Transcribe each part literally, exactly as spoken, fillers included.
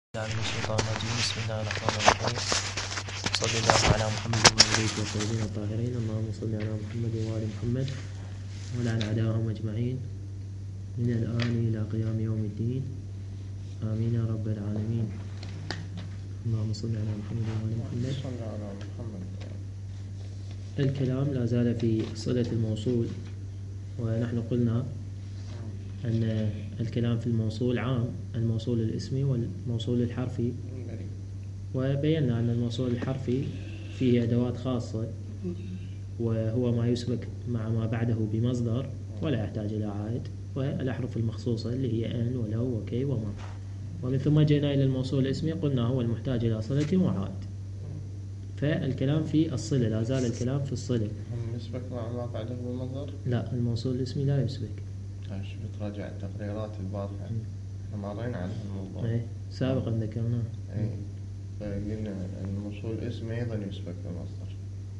من الشيطان الرجيم. بسم الله الرحمن الرحيم. صلى الله على محمد وعلى آله الطيبين الطاهرين. اللهم صل على محمد وآل محمد وعلى أعدائهم أجمعين من الآن إلى قيام يوم الدين. آمين يا رب العالمين. اللهم صل على محمد وآل محمد. صلى على محمد. الكلام لا زال في صلة الموصول، ونحن قلنا أن الكلام في الموصول عام، الموصول الاسمي والموصول الحرفي، وبينا أن الموصول الحرفي فيه أدوات خاصة وهو ما يسبق مع ما بعده بمصدر ولا يحتاج إلى عائد، والأحرف المخصوصة اللي هي أن ولو وكي وما. ومن ثم جينا إلى الموصول الاسمي قلنا هو المحتاج إلى صلة وعائد. فالكلام في الصلة، لا زال الكلام في الصلة. هم يسبق مع ما بعده بمصدر؟ لا، الموصول الاسمي لا يسبق. شوف تراجع التقريرات البارحة، احنا مرينا على الموضوع. ايه سابقا ذكرناه. ايه فقلنا الموصول الاسمي أيضا يسبق بمصدر.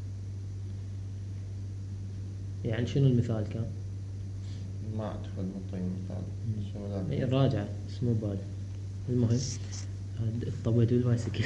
يعني شنو المثال كان؟ ما أعتقد نعطي مثال. شو ايه الراجعة اسمه بالي. المهم طبيت بالبايسكل.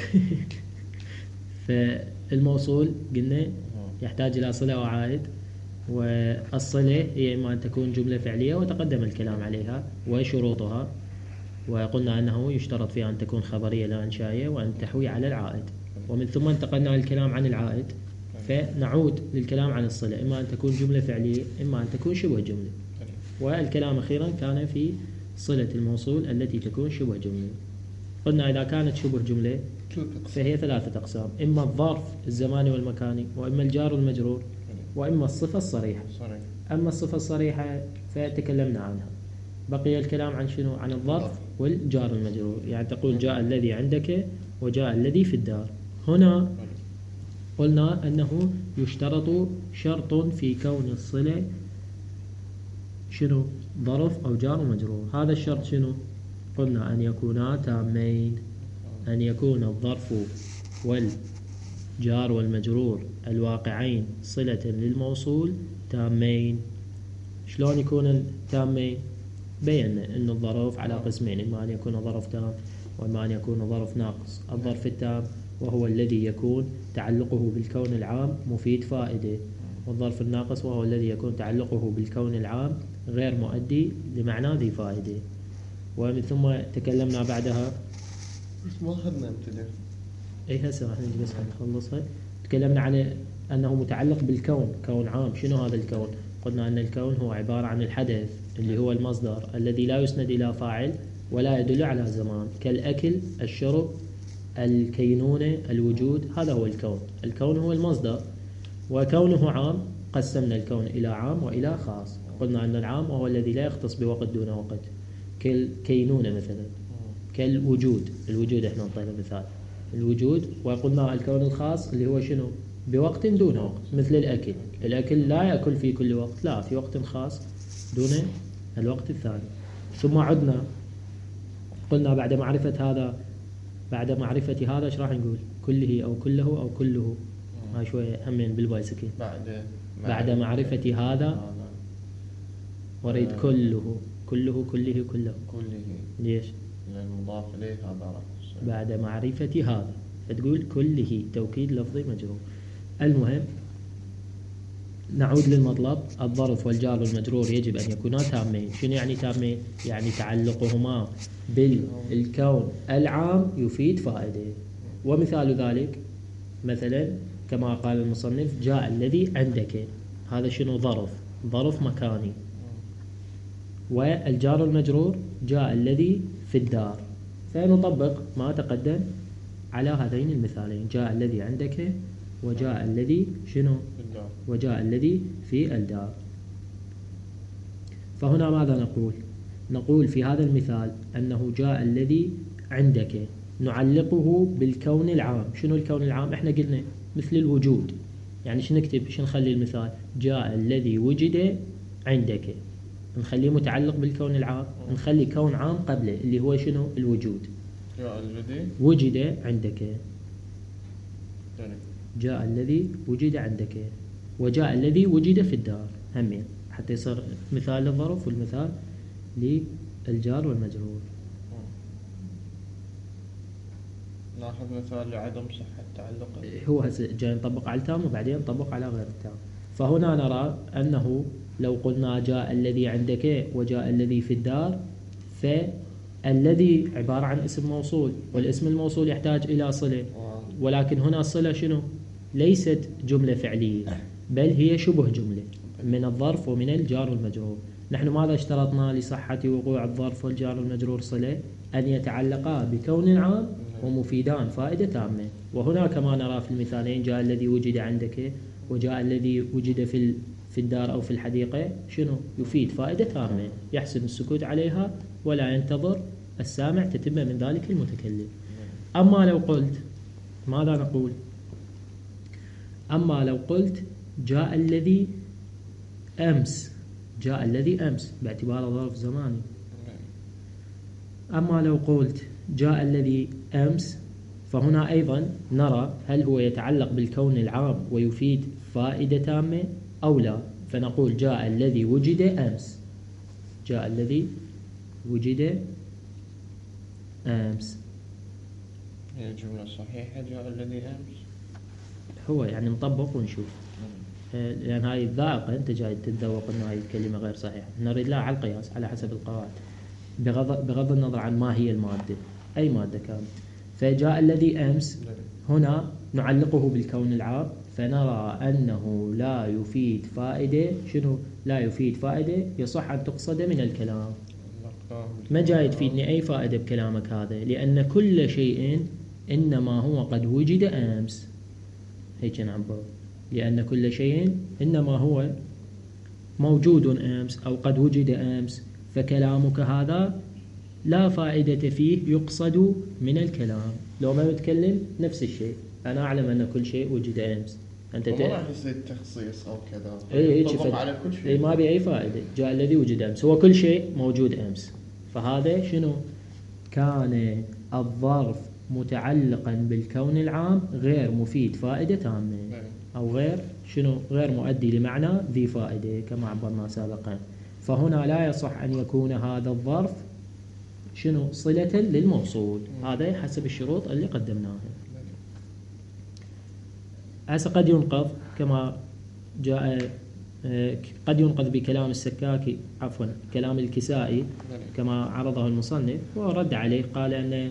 فالموصول قلنا يحتاج إلى صلة وعائد، والصلة هي إما أن تكون جملة فعلية وتقدم الكلام عليها وشروطها، وقلنا أنه يشترط فيها أن تكون خبرية لا إنشائية وأن تحوي على العائد. ومن ثم انتقلنا للكلام عن العائد، فنعود للكلام عن الصلة، إما أن تكون جملة فعلية إما أن تكون شبه جملة. والكلام أخيرا كان في صلة الموصول التي تكون شبه جملة. قلنا إذا كانت شبه جملة فهي ثلاثة أقسام: إما الظرف الزماني والمكاني، وإما الجار والمجرور، وإما الصفة الصريحة. أما الصفة الصريحة فتكلمنا عنها. بقي الكلام عن شنو؟ عن الظرف والجار المجرور. يعني تقول جاء الذي عندك وجاء الذي في الدار. هنا قلنا أنه يشترط شرط في كون الصلة شنو؟ ظرف أو جار ومجرور. هذا الشرط شنو؟ قلنا أن يكونا تامين، أن يكون الظرف والجار والمجرور الواقعين صلة للموصول تامين. شلون يكون تامين؟ بينا أن الظرف على قسمين: إما أن يكون ظرف تام وإما أن يكون ظرف ناقص. الظرف التام وهو الذي يكون تعلقه بالكون العام مفيد فائدة، والظرف الناقص وهو الذي يكون تعلقه بالكون العام غير مؤدي لمعنى ذي فائدة. ومن ثم تكلمنا بعدها بس ما أخذنا امتداد. اي هسه راح نجي بس نخلصها. تكلمنا عن أنه متعلق بالكون، كون عام. شنو هذا الكون؟ قلنا أن الكون هو عبارة عن الحدث اللي هو المصدر الذي لا يسند إلى فاعل ولا يدل على زمان، كالأكل، الشرب، الكينونة، الوجود. هذا هو الكون. الكون هو المصدر، وكونه عام قسمنا الكون إلى عام وإلى خاص. قلنا أن العام وهو الذي لا يختص بوقت دون وقت، كالكينونة مثلا، كالوجود. الوجود احنا نعطينا مثال الوجود. وقلنا الكون الخاص اللي هو شنو؟ بوقت دون وقت، مثل الأكل. الأكل لا يأكل في كل وقت، لا، في وقت خاص دون الوقت الثاني. ثم عدنا قلنا بعد معرفة هذا بعد معرفة هذا ايش راح نقول؟ كله أو كله أو كله. هاي شوية همين بالبايسكل. بعد بعد معرفة هذا وريد كله كله كله كله كله. ليش؟ لأن المضاف إليه هذا راح يصير. بعد معرفة هذا فتقول كله، توكيد لفظي مجرور. المهم نعود للمطلب. الظرف والجار والمجرور يجب أن يكونا تامين. شنو يعني تامين؟ يعني تعلقهما بالكون العام يفيد فائدة. ومثال ذلك مثلا كما قال المصنف: جاء الذي عندك. هذا شنو؟ ظرف، ظرف مكاني. والجار المجرور جاء الذي في الدار. فنطبق ما تقدم على هذين المثالين: جاء الذي عندك وجاء الذي شنو؟ وجاء الذي في الدار. فهنا ماذا نقول؟ نقول في هذا المثال أنه جاء الذي عندك نعلقه بالكون العام. شنو الكون العام؟ احنا قلنا مثل الوجود. يعني شو نكتب؟ شو نخلي المثال؟ جاء الذي وجد عندك، نخليه متعلق بالكون العام، نخلي كون عام قبله اللي هو شنو؟ الوجود. جاء الذي وجد عندك. جاء الذي وجد عندك وجاء الذي وجد في الدار، همين حتى يصير مثال للظرف والمثال للجار والمجرور. ناخذ مثال لعدم صحة تعلقه. هو هسه جاي نطبق على التام وبعدين نطبق على غير التام. فهنا نرى أنه لو قلنا جاء الذي عندك وجاء الذي في الدار، فالذي عبارة عن اسم موصول، والاسم الموصول يحتاج إلى صلة، ولكن هنا الصلة شنو؟ ليست جملة فعلية، بل هي شبه جملة من الظرف ومن الجار والمجرور. نحن ماذا اشترطنا لصحة وقوع الظرف والجار والمجرور صلة؟ أن يتعلقا بكون عام ومفيدان فائدة تامة. وهنا كما نرى في المثالين جاء الذي وجد عندك وجاء الذي وجد في في الدار أو في الحديقة، شنو؟ يفيد فائدة تامة، يحسن السكوت عليها ولا ينتظر السامع تتم من ذلك المتكلم. أما لو قلت ماذا نقول؟ أما لو قلت جاء الذي أمس، جاء الذي أمس باعتبار ظرف زماني. أما لو قلت جاء الذي أمس، فهنا أيضا نرى هل هو يتعلق بالكون العام ويفيد فائدة تامة أو لا. فنقول جاء الذي وجد أمس، جاء الذي وجد أمس. هي الجملة صحيحة جاء الذي أمس. هو يعني نطبق ونشوف، لأن هاي الذائقة أنت جاي تتذوق أن هاي الكلمة غير صحيحة. نريد لها على القياس على حسب القواعد، بغض, بغض النظر عن ما هي المادة، أي مادة كانت. فجاء الذي أمس هنا نعلقه بالكون العام، فنرى أنه لا يفيد فائدة. شنو لا يفيد فائدة؟ يصح أن تقصد من الكلام. ما جاي تفيدني أي فائدة بكلامك هذا، لأن كل شيء إنما هو قد وجد أمس. هيك نعبر، لأن كل شيء إنما هو موجود أمس أو قد وجد أمس، فكلامك هذا لا فائدة فيه يقصد من الكلام. لو ما نتكلم نفس الشيء، أنا أعلم أن كل شيء وجد أمس. أنت ما راح يصير تخصيص أو كذا، أي يطبق على كل شيء. أي ما بي أي فائدة. جاء الذي وجد أمس، هو كل شيء موجود أمس. فهذا شنو؟ كان الظرف متعلقا بالكون العام غير مفيد فائدة تامة، أو غير شنو؟ غير مؤدي لمعنى ذي فائدة كما عبرنا سابقا. فهنا لا يصح أن يكون هذا الظرف شنو؟ صلة للموصول. هذا حسب الشروط اللي قدمناها. هسه قد ينقض كما جاء، قد ينقض بكلام السكاكي، عفوا كلام الكسائي كما عرضه المصنف ورد عليه، قال أن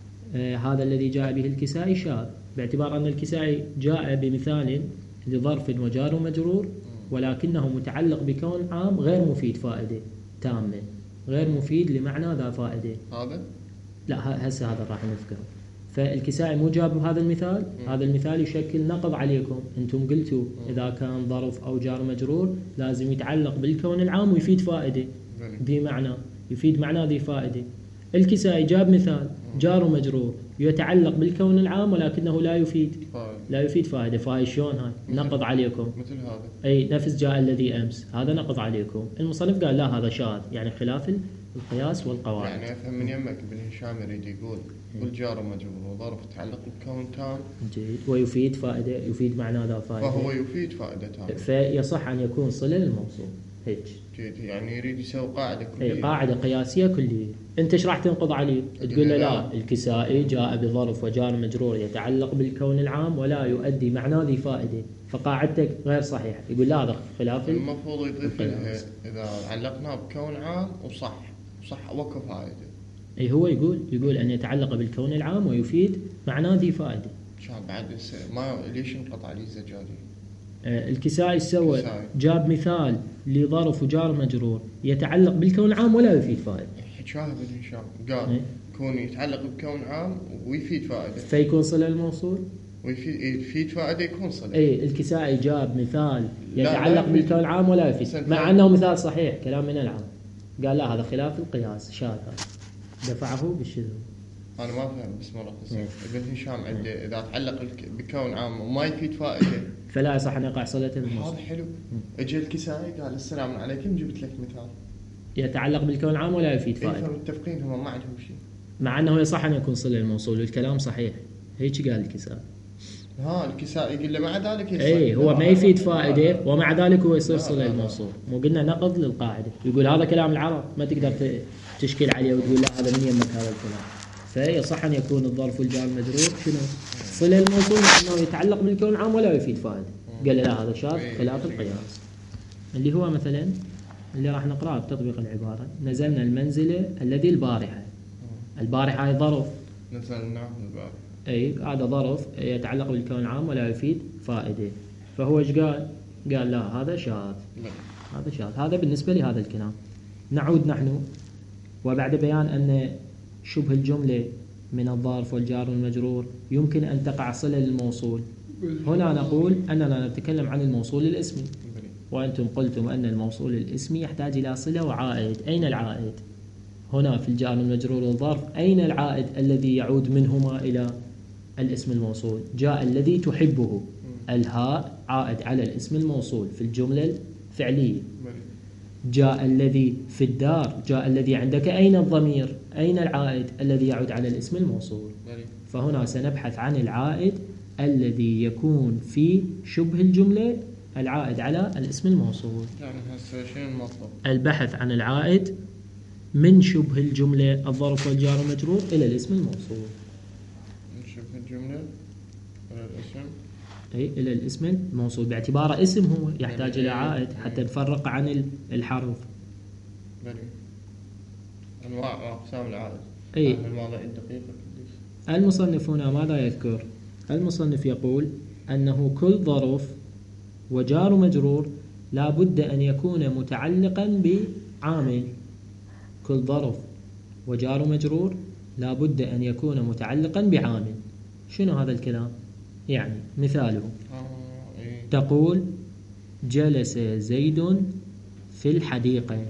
هذا الذي جاء به الكسائي شاذ، باعتبار أن الكسائي جاء بمثال لظرف وجار ومجرور ولكنه متعلق بكون عام غير مفيد فائدة تامة، غير مفيد لمعنى ذا فائدة. هذا لا هسه هذا راح نذكره. فالكسائي مو جاب هذا المثال. م. هذا المثال يشكل نقض عليكم. انتم قلتوا اذا كان ظرف او جار مجرور لازم يتعلق بالكون العام ويفيد فائده ذي معنى، يفيد معنى ذي فائده. الكسائي جاب مثال جار ومجرور يتعلق بالكون العام ولكنه لا يفيد فائدة. لا يفيد فائده. فهاي شلون هاي؟ نقض عليكم مثل هذا. اي نفس جاء الذي امس، هذا نقض عليكم. المصنف قال لا هذا شاذ، يعني خلاف القياس والقواعد. يعني افهم من يمك ابن هشام يريد يقول كل جار ومجرور وظرف يتعلق بكون تام جيد ويفيد فائده، يفيد معنى ذا فائده، فهو يفيد فائده تامه، فيصح ان يكون صله للموصول. هيك جيد، يعني يريد يسوي قاعده كليه، اي قاعده قياسيه كليه. انت ايش راح تنقض عليه؟ تقول له لا الكسائي جاء بظرف وجار مجرور يتعلق بالكون العام ولا يؤدي معنى ذي فائده، فقاعدتك غير صحيحه. يقول لا هذا خلاف المفروض يضيف لها اذا علقناه بكون عام وصح صح وكفى فائده. اي هو يقول يقول ان يتعلق بالكون العام ويفيد معنى ذي فائده. شو بعد ما ليش انقطع عليه الزجاجي؟ آه الكسائي سوى جاب مثال لظرف وجار مجرور يتعلق بالكون العام ولا يفيد فائده. حكاها ابن هشام قال يكون يتعلق بكون عام ويفيد فائده، فيكون صله الموصول ويفيد يفيد فائده يكون صله. اي الكسائي جاب مثال يتعلق بالكون العام ولا يفيد، مع انه مثال صحيح كلام من العام. قال لا هذا خلاف القياس، شاذ، دفعه بالشذوذ. انا ما فهم بس مره قصه ابن هشام عنده اذا تعلق بكون عام وما يفيد فائده فلا يصح ان يقع صله الموصول. هذا حلو. اجى الكسائي قال السلام عليكم جبت لك مثال يتعلق بالكون العام ولا يفيد فائده. اي متفقين هم ما عندهم شيء، مع انه يصح ان يكون صله الموصول والكلام صحيح. هيك قال الكسائي. ها الكسائي يقول له مع ذلك يصير اي هو ما يفيد فائده ومع ذلك هو يصير صله الموصول. مو قلنا نقض للقاعده. يقول هذا كلام العرب ما تقدر تشكل عليه وتقول لا هذا من يمك هذا الكلام. فيصح أن يكون الظرف والجار المجرور شنو؟ صلة الموصول أنه يتعلق بالكون العام ولا يفيد فائدة. قال لا هذا شاذ خلاف القياس. اللي هو مثلا اللي راح نقرأه بتطبيق العبارة: نزلنا المنزلة الذي البارحة. البارحة هي ظرف، نزلنا البارحة، أي هذا ظرف يتعلق بالكون العام ولا يفيد فائدة. فهو إيش قال؟ قال لا هذا شاذ، هذا شاذ. هذا بالنسبة لهذا الكلام. نعود نحن وبعد بيان أن شبه الجملة من الظرف والجار والمجرور يمكن أن تقع صلة للموصول. هنا نقول أننا نتكلم عن الموصول الاسمي، وأنتم قلتم أن الموصول الاسمي يحتاج إلى صلة وعائد. أين العائد؟ هنا في الجار والمجرور والظرف أين العائد الذي يعود منهما إلى الاسم الموصول؟ جاء الذي تحبه، الهاء عائد على الاسم الموصول في الجملة الفعلية. جاء الذي في الدار، جاء الذي عندك، أين الضمير؟ أين العائد الذي يعود على الاسم الموصول؟ فهنا سنبحث عن العائد الذي يكون في شبه الجملة العائد على الاسم الموصول. يعني هسه شنو المطلب؟ البحث عن العائد من شبه الجملة الظرف والجار والمجرور إلى الاسم الموصول. من شبه الجملة إلى الاسم، أي إلى الاسم الموصول باعتباره اسم هو يحتاج إلى عائد حتى نفرق عن الحرف. بلي أنواع وأقسام العائد. أي الماضي الدقيقة. المصنف هنا ماذا يذكر؟ المصنف يقول أنه كل ظرف وجار مجرور لا بد أن يكون متعلقا بعامل. كل ظرف وجار مجرور لا بد أن يكون متعلقا بعامل. شنو هذا الكلام؟ يعني مثاله تقول جلس زيد في الحديقة.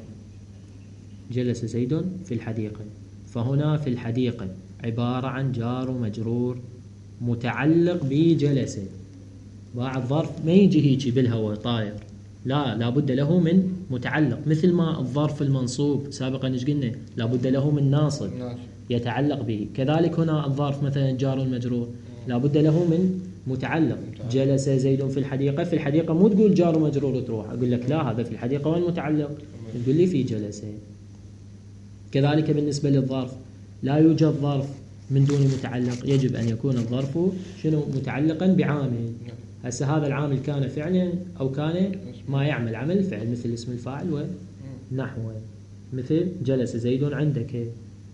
جلس زيد في الحديقة، فهنا في الحديقة عبارة عن جار ومجرور متعلق بجلس. باع الظرف ما يجي هيجي بالهواء طاير، لا لابد له من متعلق، مثل ما الظرف المنصوب سابقا ايش قلنا لابد له من ناصب يتعلق به. كذلك هنا الظرف مثلا جار والمجرور لابد له من متعلق. جلس زيد في الحديقة، في الحديقة مو تقول جار ومجرور وتروح أقول لك لا هذا في الحديقة وين متعلق؟ تقول لي في جلس. كذلك بالنسبة للظرف لا يوجد ظرف من دون متعلق، يجب أن يكون الظرف شنو متعلقا بعامل. هسه هذا العامل كان فعلا أو كان ما يعمل عمل الفعل، مثل اسم الفاعل ونحوه. مثل جلس زيد عندك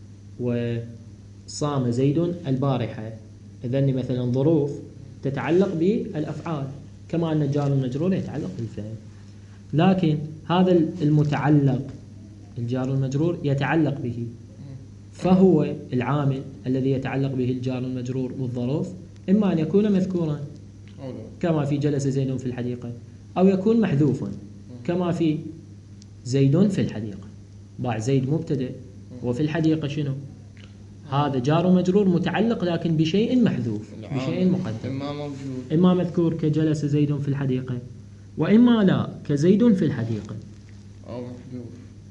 وصام زيد البارحة. إذن مثلا ظروف تتعلق بالأفعال كما أن الجار المجرور يتعلق بالفعل. لكن هذا المتعلق الجار المجرور يتعلق به، فهو العامل الذي يتعلق به الجار المجرور والظروف إما أن يكون مذكورا كما في جلس زيد في الحديقة، أو يكون محذوفا كما في زيد في الحديقة. باع زيد مبتدأ وفي الحديقة شنو؟ هذا جار ومجرور متعلق لكن بشيء محذوف، بشيء مقدر، إما موجود إما مذكور كجلس زيد في الحديقة، وإما لا كزيد في الحديقة، أو محذوف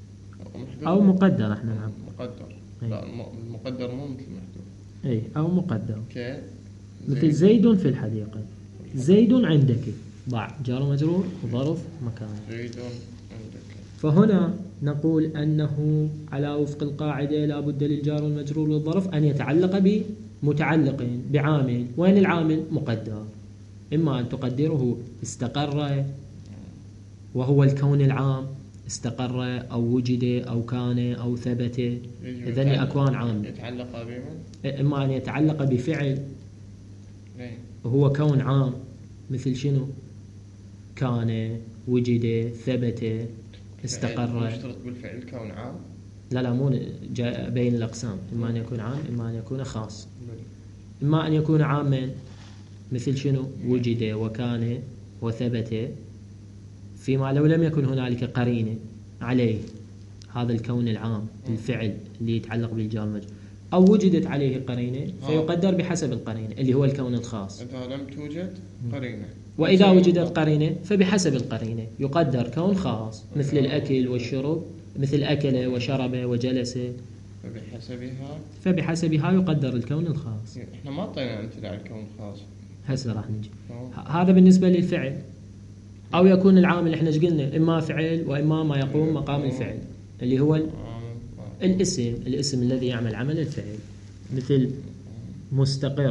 أو مقدر. احنا نعم مقدر. لا المقدر مو مثل محذوف. أي أو مقدر ك مثل زيد في الحديقة. زيد عندك باع جار ومجرور وظرف مكان. زيد عندك. فهنا نقول أنه على وفق القاعدة لا بد للجار والمجرور والظرف أن يتعلق بمتعلق بعامل. وين العامل؟ مقدر. إما أن تقدره استقر وهو الكون العام، استقر أو وجد أو كان أو ثبت، إذن أكوان عامة. يتعلق بمن؟ إما أن يتعلق بفعل وهو كون عام، مثل شنو؟ كان، وجد، ثبت، استقر. يشترط بالفعل كون عام؟ لا لا مو جاء بين الأقسام، إما أن يكون عام إما أن يكون خاص. إما أن يكون عاما مثل شنو؟ وجد وكان وثبت، فيما لو لم يكن هنالك قرينة عليه هذا الكون العام الفعل اللي يتعلق بالجار والمجرور، أو وجدت عليه قرينة فيقدر بحسب القرينة اللي هو الكون الخاص. إذا لم توجد قرينة، وإذا وجدت قرينة فبحسب القرينة يقدر كون خاص، مثل الأكل والشرب، مثل أكل وشرب وجلس، فبحسبها فبحسبها يقدر الكون الخاص. إحنا ما أعطينا أمثلة على الكون الخاص، هسه راح نجي. هذا بالنسبة للفعل. أو يكون العامل إحنا ايش قلنا؟ إما فعل وإما ما يقوم مقام الفعل اللي هو الاسم، الاسم الذي يعمل عمل الفعل. مثل مستقر،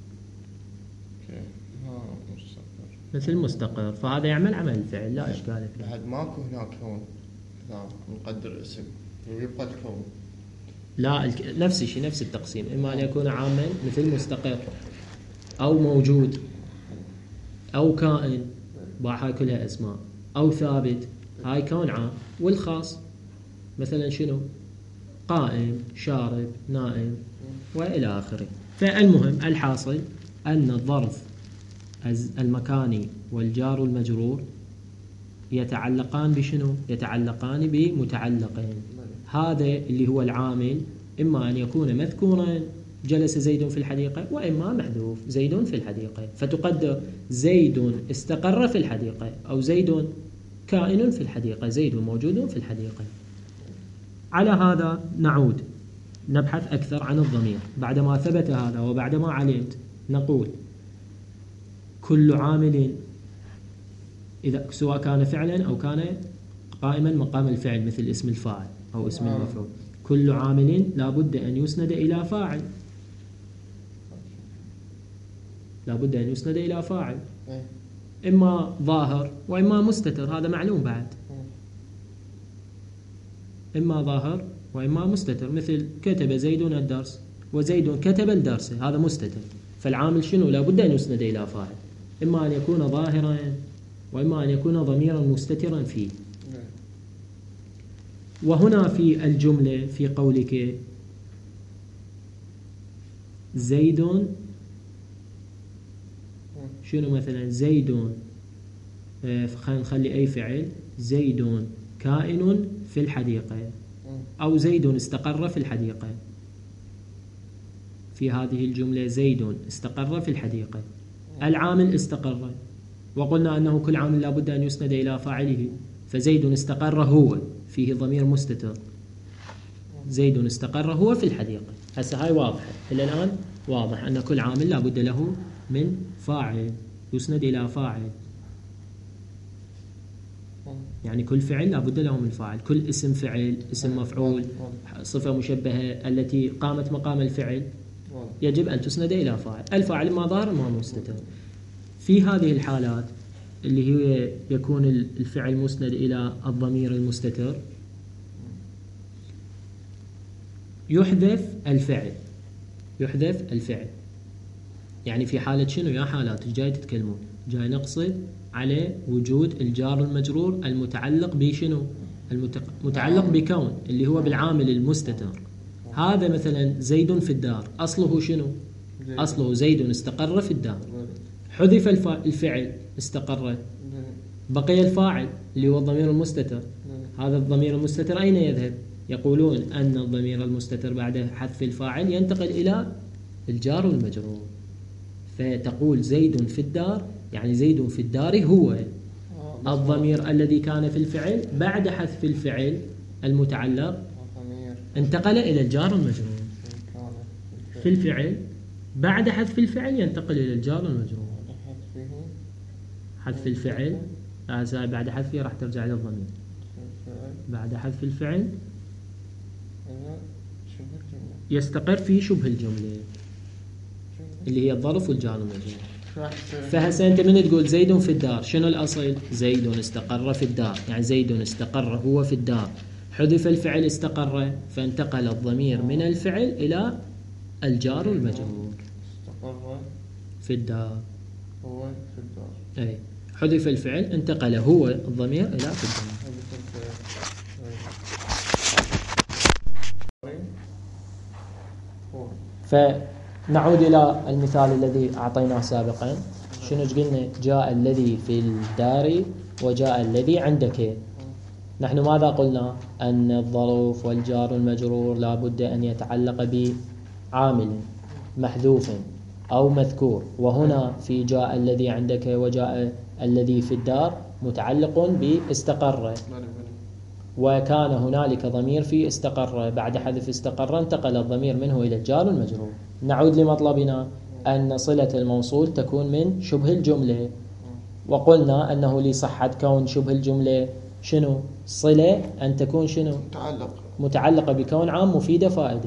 ها مستقر، مثل مستقر، فهذا يعمل عمل الفعل لا إشكال فيه. بعد ماكو هناك كون إذا نقدر اسم ويبقى الكون. لا الك... نفس الشيء، نفس التقسيم، إما أن يكون عاما مثل مستقر أو موجود أو كائن، باع كلها أسماء، أو ثابت، هاي كون عام. والخاص مثلا شنو؟ قائم، شارب، نائم، وإلى آخره. فالمهم الحاصل أن الظرف المكاني والجار المجرور يتعلقان بشنو؟ يتعلقان بمتعلقين. هذا اللي هو العامل إما أن يكون مذكورا جلس زيد في الحديقة، وإما محذوف زيد في الحديقة، فتقدر زيد استقر في الحديقة، أو زيد كائن في الحديقة، زيد موجود في الحديقة. على هذا نعود نبحث أكثر عن الضمير. بعدما ثبت هذا وبعدما علمت نقول كل عامل إذا سواء كان فعلا أو كان قائما مقام الفعل مثل اسم الفاعل أو اسم المفعول، كل عامل لا بد أن يسند إلى فاعل، لا بد أن يسند إلى فاعل، إما ظاهر وإما مستتر، هذا معلوم بعد، إما ظاهر وإما مستتر، مثل كتب زيد الدرس وزيد كتب الدرس، هذا مستتر. فالعامل شنو؟ لا بد أن يسند إلى فاعل، إما أن يكون ظاهرا وإما أن يكون ضميرا مستترا فيه. وهنا في الجملة في قولك زيد، شنو مثلا؟ زيد، خلينا نخلي أي فعل، زيد كائن في الحديقة، أو زيد استقر في الحديقة. في هذه الجملة زيد استقر في الحديقة، العامل استقر، وقلنا أنه كل عامل لا بد أن يسند إلى فاعله، فزيد استقر هو فيه ضمير مستتر، زيد استقر هو في الحديقة. هسه هاي واضحة إلى الآن، واضح أن كل عامل لا بد له من فاعل، يسند إلى فاعل، يعني كل فعل لا بد له من فاعل، كل اسم فعل، اسم مفعول، صفة مشبهة التي قامت مقام الفعل يجب أن تسند إلى فاعل، الفاعل ما ظاهر ما مستتر. في هذه الحالات اللي هي يكون الفعل مسند إلى الضمير المستتر، يحذف الفعل، يحذف الفعل. يعني في حالة شنو يا حالات جاي تتكلمون؟ جاي نقصد على وجود الجار المجرور المتعلق بشنو؟ المتعلق بكون اللي هو بالعامل المستتر. هذا مثلا زيد في الدار، أصله شنو؟ أصله زيد استقر في الدار، حذف الفعل استقر، بقي الفاعل اللي هو الضمير المستتر. هذا الضمير المستتر أين يذهب؟ يقولون أن الضمير المستتر بعد حذف الفاعل ينتقل إلى الجار والمجرور، فتقول زيد في الدار، يعني زيد في الدار هو الضمير الذي كان في الفعل، بعد حذف الفعل المتعلق انتقل إلى الجار والمجرور. في الفعل بعد حذف الفعل ينتقل إلى الجار والمجرور، حذف الفعل بعد حذفه راح ترجع إلى الضمير، بعد حذف الفعل يستقر في شبه الجملة اللي هي الظرف والجار والمجرور. فهسه أنت من تقول زيد في الدار، شنو الأصل؟ زيد استقر في الدار، يعني زيد استقر هو في الدار، حذف الفعل استقر، فانتقل الضمير من الفعل إلى الجار والمجرور. استقر في الدار، هو في الدار، أي حذف الفعل انتقل هو الضمير إلى في الدار. فنعود إلى المثال الذي أعطيناه سابقا. شنو قلنا؟ جاء الذي في الدار وجاء الذي عندك. نحن ماذا قلنا؟ أن الظرف والجار المجرور لا بد أن يتعلق بعامل محذوف أو مذكور، وهنا في جاء الذي عندك وجاء الذي في الدار متعلق باستقر، وكان هنالك ضمير في استقر، بعد حذف استقر انتقل الضمير منه إلى الجار المجرور. نعود لمطلبنا أن صلة الموصول تكون من شبه الجملة، وقلنا أنه لصحة كون شبه الجملة شنو؟ صلة أن تكون شنو؟ متعلق، متعلقة بكون عام مفيدة فائدة.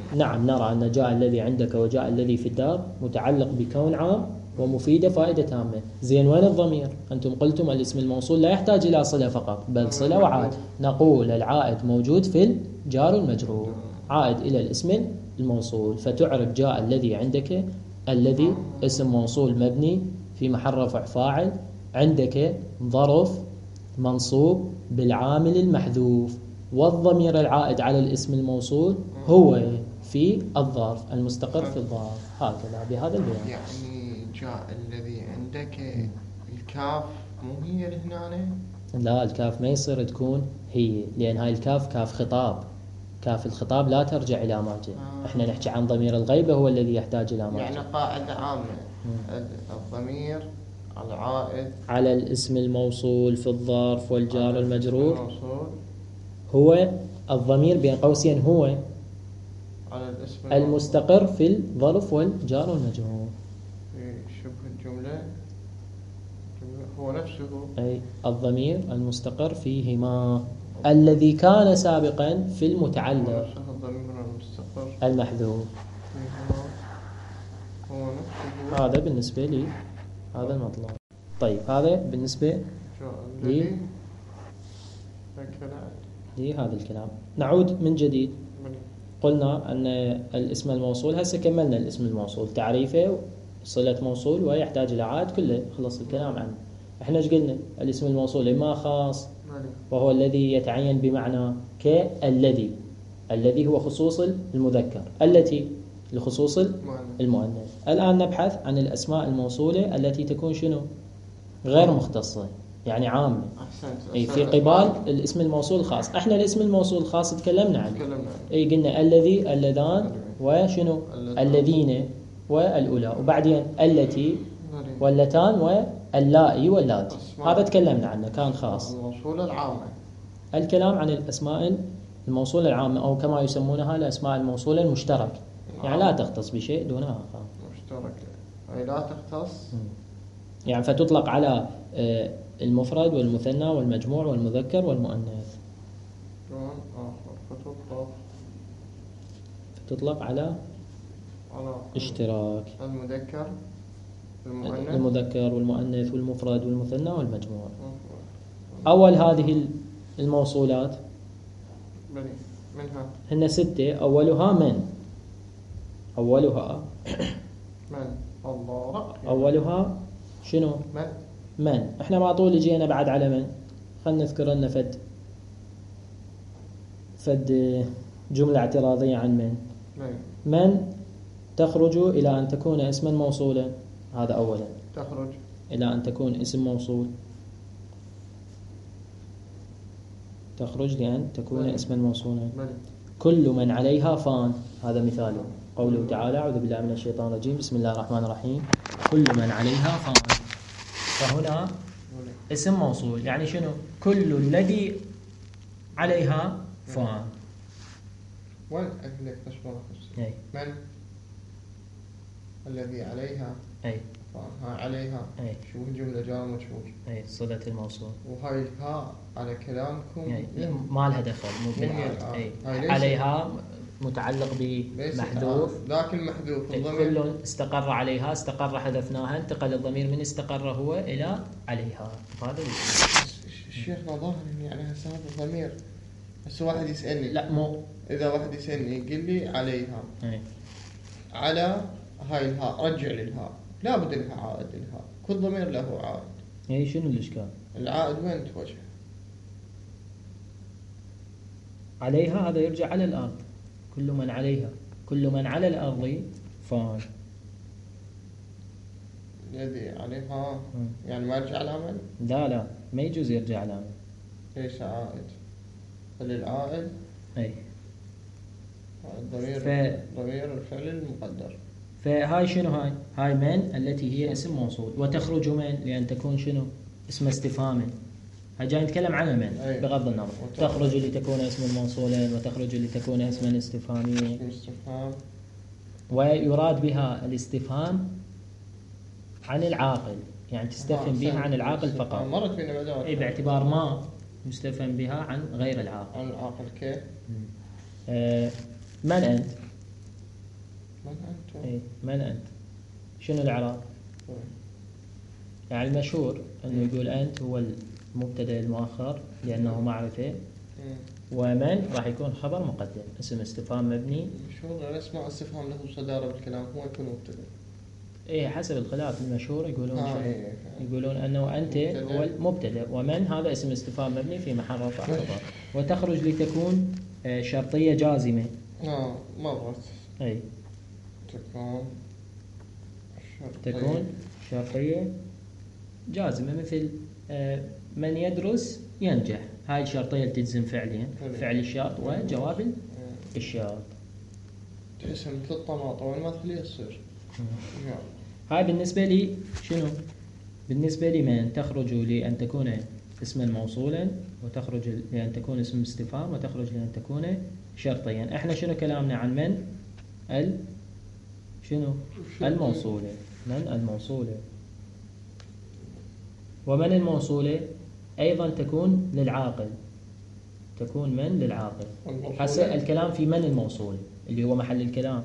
نعم نرى أن جاء الذي عندك وجاء الذي في الدار متعلق بكون عام ومفيدة فائدة تامة. زين وين الضمير؟ أنتم قلتم الاسم الموصول لا يحتاج إلى صلة فقط بل صلة وعائد. نقول العائد موجود في الجار والمجرور، عائد إلى الاسم الموصول، فتعرف جاء الذي عندك، الذي اسم موصول مبني في محل رفع فاعل، عندك ظرف منصوب بالعامل المحذوف، والضمير العائد على الاسم الموصول هو في الظرف المستقر في الظرف. هكذا بهذا البيان. يعني جاء الذي عندك الكاف مو هي هنا؟ لا الكاف ما يصير تكون هي، لأن هاي الكاف كاف خطاب، كاف الخطاب لا ترجع إلى ماجد. آه. احنا نحكي عن ضمير الغيبة هو الذي يحتاج إلى ماجد. يعني قاعدة عامة. الضمير العائد على الاسم الموصول في الظرف والجار المجرور هو الضمير بين قوسين هو على الاسم المستقر في الظرف والجار والمجرور. في شبه الجملة هو نفسه، أي الضمير المستقر فيهما الذي كان سابقا في المتعلق الضمير المستقر المحذوف هو نفسه. هذا بالنسبة لي هذا المطلب. طيب هذا بالنسبة لي لهذا الكلام. نعود من جديد. قلنا أن الاسم الموصول هسه كملنا الاسم الموصول تعريفه صلة موصول ويحتاج إلى عائد كله خلص الكلام عنه. احنا ايش قلنا؟ الاسم الموصول إما خاص وهو الذي يتعين بمعنى كالذي، الذي هو خصوص المذكر، التي لخصوص المؤنث. الآن نبحث عن الأسماء الموصولة التي تكون شنو؟ غير مختصة يعني عامة. أي في قبال الاسم الموصول الخاص. احنا الاسم الموصول الخاص تكلمنا عنه. اي قلنا الذي، اللذان، وشنو؟ الذين والأولى، وبعدين التي واللتان واللائي واللاتي. هذا تكلمنا عنه كان خاص. الموصول العامة. الكلام عن الأسماء الموصولة العامة أو كما يسمونها الأسماء الموصولة المشتركة، يعني لا تختص بشيء دون آخر. مشتركة أي لا تختص، يعني فتطلق على المفرد والمثنى والمجموع والمذكر والمؤنث. دون آخر. فتطلق فتطلق على على اشتراك المذكر المؤنث المذكر والمؤنث والمفرد والمثنى والمجموع. أول هذه الموصولات منها هن ستة. أولها من أولها من الله. أولها شنو؟ من من. احنا ما طول جينا بعد على من. خلنا نذكر لنا فد فد جملة اعتراضية عن من. من تخرج إلى أن تكون اسما موصولا. هذا أولا. تخرج إلى أن تكون اسم موصول. تخرج لأن تكون ملي. اسما موصولا. ملي. كل من عليها فان. هذا مثال قوله تعالى أعوذ بالله من الشيطان الرجيم بسم الله الرحمن الرحيم كل من عليها فان. فهنا ملي. اسم موصول يعني شنو؟ كل الذي عليها فان. وين أقلك تشبه من الذي عليها أي ها عليها أي. شو الجملة جار مجهول أي صلة الموصول. وهاي ها على كلامكم أي. ما لها دخل مو بالعاد. أي عليها متعلق بمحذوف لكن محذوف الضمير كل استقر عليها استقر حذفناها انتقل الضمير من استقر هو إلى عليها. هذا الشيخنا ظاهر يعني هسه هذا الضمير هسه واحد يسألني لا مو إذا واحد يسألني يقول لي عليها أي. على هاي الهاء رجع للهاء لا بد لها عائد الهاء كل ضمير له عائد. اي شنو الاشكال؟ العائد وين توجه؟ عليها هذا يرجع على الارض. كل من عليها كل من على الارض فان. الذي عليها يعني ما يرجع العمل؟ لا لا ما يجوز يرجع العمل. ليش عائد؟ فللعائد اي الضمير ف... ضمير الفعل المقدر. فهاي شنو هاي؟ هاي من التي هي اسم موصول وتخرج من لأن تكون شنو؟ اسم استفهام. هاي جاي نتكلم عنها من أيه. بغض النظر تخرج لتكون اسم موصولا وتخرج لتكون اسما استفهاميا. استفهام. ويراد بها الاستفهام عن العاقل يعني تستفهم بها عن العاقل فقط. مرت بينا بعد اي باعتبار ما يستفهم بها عن غير العاقل. عن العاقل كيف؟ آه من أنت؟ من أنت؟ إيه من أنت؟ شنو الإعراب؟ طيب. يعني المشهور أنه يقول أنت هو المبتدأ المؤخر لأنه معرفة، ومن راح يكون خبر مقدم اسم استفهام مبني. مشهور الأسماء استفهام له صدارة بالكلام هو يكون مبتدأ. إيه حسب الخلاف المشهور يقولون آه شنو؟ إيه. يقولون أنه أنت مبتدأ. هو المبتدأ، ومن هذا اسم استفهام مبني في محل رفع خبر، وتخرج لتكون آه، شرطية جازمة. آه مرت. أي تكون شرطية. تكون شرطية جازمة، مثل آه، من يدرس ينجح، هاي الشرطية اللي تجزم فعليا فعل الشرط وجواب الشرط. تحس مثل الطماطم وين ما تخليها تصير. هاي بالنسبة لي شنو؟ بالنسبة لي من تخرج لأن تكون اسما موصولا، وتخرج لأن تكون اسم استفهام، وتخرج لأن تكون شرطيا. احنا شنو كلامنا عن من؟ ال شنو؟ الموصولة. من الموصولة. ومن الموصولة أيضا تكون للعاقل، تكون من للعاقل. هسه الكلام في من الموصول اللي هو محل الكلام،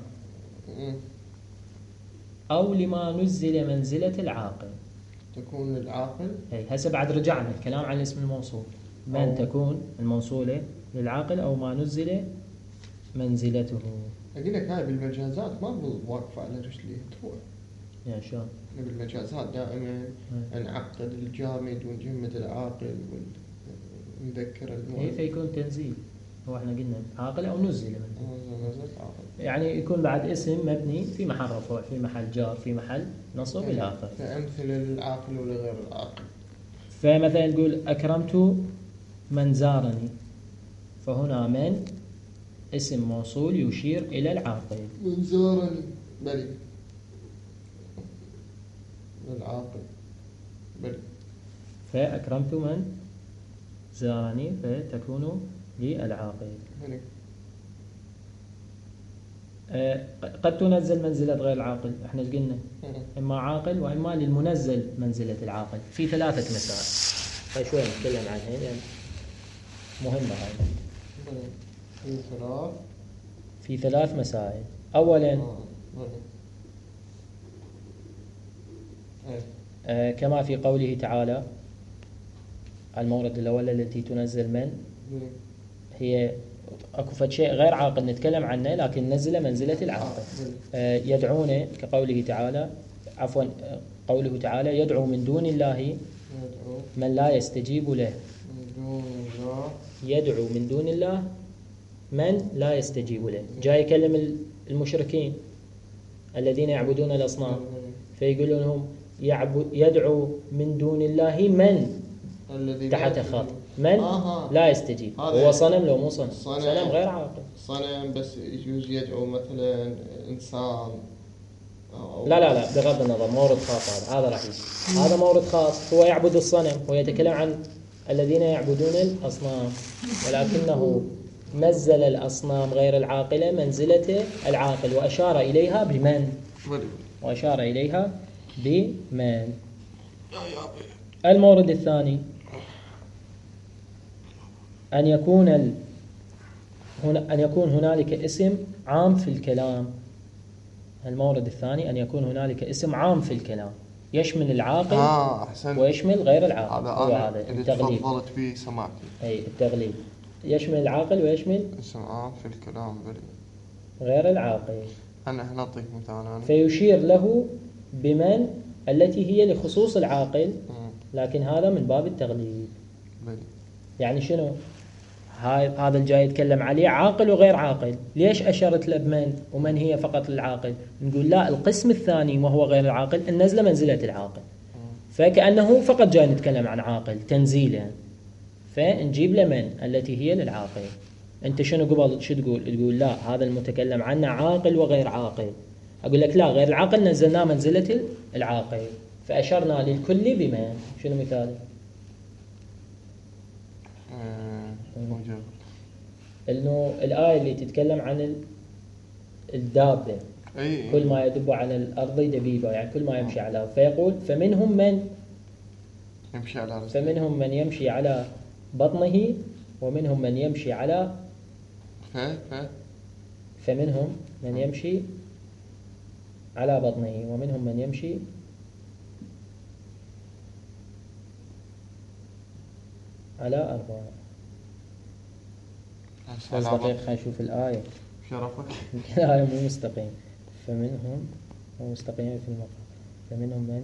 أو لما نزل منزلة العاقل تكون للعاقل. هي هسه بعد رجعنا الكلام عن اسم الموصول. من أو تكون الموصولة للعاقل أو ما نزل منزلته. أقول لك هاي بالمجازات ما واقفة على رجليه تروح. يا شلون؟ بالمجازات دائما نعقد الجامد ونجمد العاقل ونذكر المؤمن. هي فيكون تنزيل، هو احنا قلنا عاقل أو نزل منزل. نزل عاقل. يعني يكون بعد اسم مبني في محل رفع في محل جار في محل نصب إلى آخره. كأمثلة للعاقل ولغير العاقل. فمثلا نقول أكرمت من زارني، فهنا من اسم موصول يشير إلى العاقل. من زارني بلي للعاقل بلي. فأكرمت من زارني فتكون للعاقل. بلي. أه قد تنزل منزلة غير العاقل، احنا قلنا إما عاقل وإما للمنزل منزلة العاقل في ثلاثة مسائل. هاي شوي نتكلم عنها يعني مهمة هاي. في ثلاث في ثلاث مسائل. أولا آه كما في قوله تعالى المورد الأول التي تنزل من هي أكو فد شيء غير عاقل نتكلم عنه لكن نزل منزلة العاقل. آه يدعون كقوله تعالى عفوا قوله تعالى يدعو من دون الله من لا يستجيب له. يدعو من دون الله من لا يستجيب له. جاي يكلم المشركين الذين يعبدون الأصنام، فيقول لهم يدعو من دون الله من تحت خط من آه لا يستجيب. هو صنم لو مو صنم؟ صنم, صنم غير عاقل. صنم بس يجوز يدعو مثلا إنسان. لا لا لا بغض النظر مورد خاص هذا هذا راح يجي. هذا مورد خاص هو يعبد الصنم ويتكلم عن الذين يعبدون الأصنام، ولكنه نزل الأصنام غير العاقلة منزلة العاقل وأشار إليها بمن وأشار إليها بمن. المورد الثاني أن يكون ال... أن يكون هنالك اسم عام في الكلام. المورد الثاني أن يكون هنالك اسم عام في الكلام يشمل العاقل آه ويشمل غير العاقل. هذا أنا اللي تفضلت به سماعتي. أي التغليب يشمل العاقل ويشمل اسم عام في الكلام غير العاقل. أنا هنعطيك مثال أنا. فيشير له بمن التي هي لخصوص العاقل، لكن هذا من باب التغليب. بلي. يعني شنو؟ هاي هذا الجاي يتكلم عليه عاقل وغير عاقل، ليش أشرت له بمن ومن هي فقط للعاقل؟ نقول لا القسم الثاني وهو غير العاقل النزلة منزلة العاقل، فكأنه فقط جاي نتكلم عن عاقل تنزيلا، فنجيب له من التي هي للعاقل. أنت شنو قبل شو تقول؟ تقول لا هذا المتكلم عنه عاقل وغير عاقل. أقول لك لا غير العاقل نزلناه منزلة العاقل فأشرنا للكل بمن. شنو مثال؟ إنه الآية اللي تتكلم عن الدابة أي كل ما يدب على الأرض دبيبة، يعني كل ما يمشي على الأرض، فيقول فمنهم من يمشي على الأرض، فمنهم من يمشي على بطنه ومنهم من يمشي على ف ف فمنهم من يمشي على بطنه ومنهم من يمشي على أربع. بس دقيقة خلينا نشوف الآية. شرفك. الآية مو مستقيم. فمنهم مو مستقيم في المقام. فمنهم من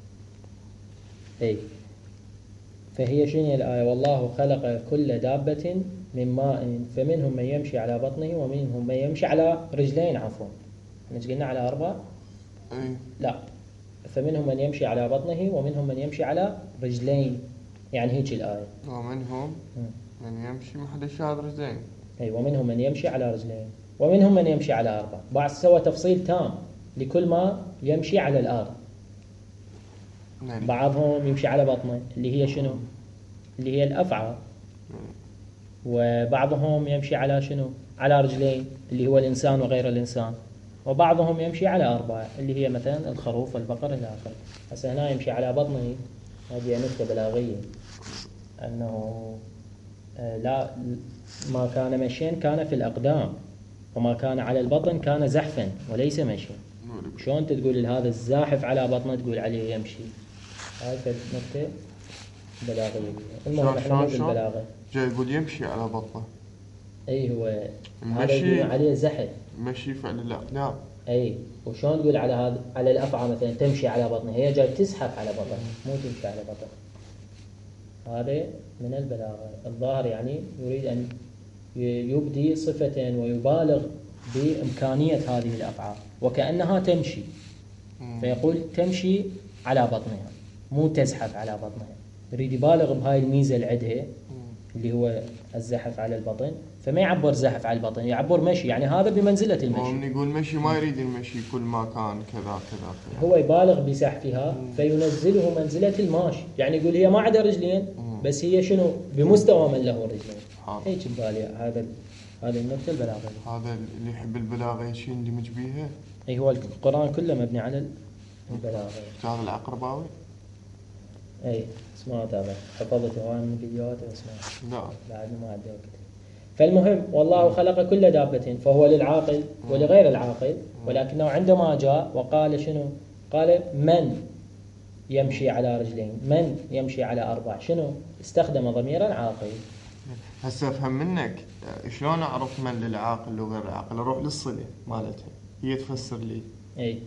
أي فهي شنو الآية؟ والله خلق كل دابة من ماء فمنهم من يمشي على بطنه ومنهم من يمشي على رجلين. عفوا احنا قلنا على أربع. أي. لا، فمنهم من يمشي على بطنه ومنهم من يمشي على رجلين، يعني هيك الآية. ومنهم من يمشي ما حدا شاهد رجلين. أي ومنهم من يمشي على رجلين ومنهم من يمشي على أربع. بعد سوى تفصيل تام لكل ما يمشي على الأرض. نعم. بعضهم يمشي على بطنه اللي هي شنو؟ اللي هي الأفعى. وبعضهم يمشي على شنو؟ على رجلين اللي هو الإنسان وغير الإنسان. وبعضهم يمشي على أربع اللي هي مثلا الخروف والبقر إلى آخره. هسه هنا يمشي على بطنه، هذه نكتة بلاغية أنه لا ما كان مشيا كان في الأقدام وما كان على البطن كان زحفا وليس مشيا. شلون تقول هذا الزاحف على بطنه تقول عليه يمشي؟ هاي نكتة بلاغية. المهم احنا مو بالبلاغة. جاي يقول يمشي على بطنه. اي هو هذا يقول عليه زحف. مشي فعل الأقدام. اي وشلون تقول على هذا على الأفعى مثلا تمشي على بطنه؟ هي جاي تزحف على بطنه مو تمشي على بطنه. هذا من البلاغة. الظاهر يعني يريد أن يبدي صفة ويبالغ بإمكانية هذه الأفعى وكأنها تمشي، فيقول تمشي على بطنها مو تزحف على بطنها. يريد يبالغ بهاي الميزة اللي عندها اللي هو الزحف على البطن، فما يعبر زحف على البطن، يعبر مشي، يعني هذا بمنزلة المشي. هو من يقول مشي ما يريد المشي كل ما كان كذا كذا كذا. هو يبالغ بزحفها فينزله منزلة الماشي، يعني يقول هي ما عندها رجلين بس هي شنو بمستوى من له رجلين. هيك ببالي هذا هذا النكتة البلاغية. هذا اللي يحب البلاغة شيء اللي مجبيها. اي هو القرآن كله مبني على البلاغة. هذا العقرباوي. اي اسمعوا تابع حفظت هواي من فيديوهات اسمعوا. لا بعد ما عندي وقت. فالمهم والله خلق كل دابة فهو للعاقل ولغير العاقل، ولكنه عندما جاء وقال شنو؟ قال من يمشي على رجلين، من يمشي على أربع، شنو؟ استخدم ضميرا عاقل. هسه افهم منك شلون اعرف من للعاقل وغير العاقل؟ اروح للصلة مالتها هي تفسر لي. اي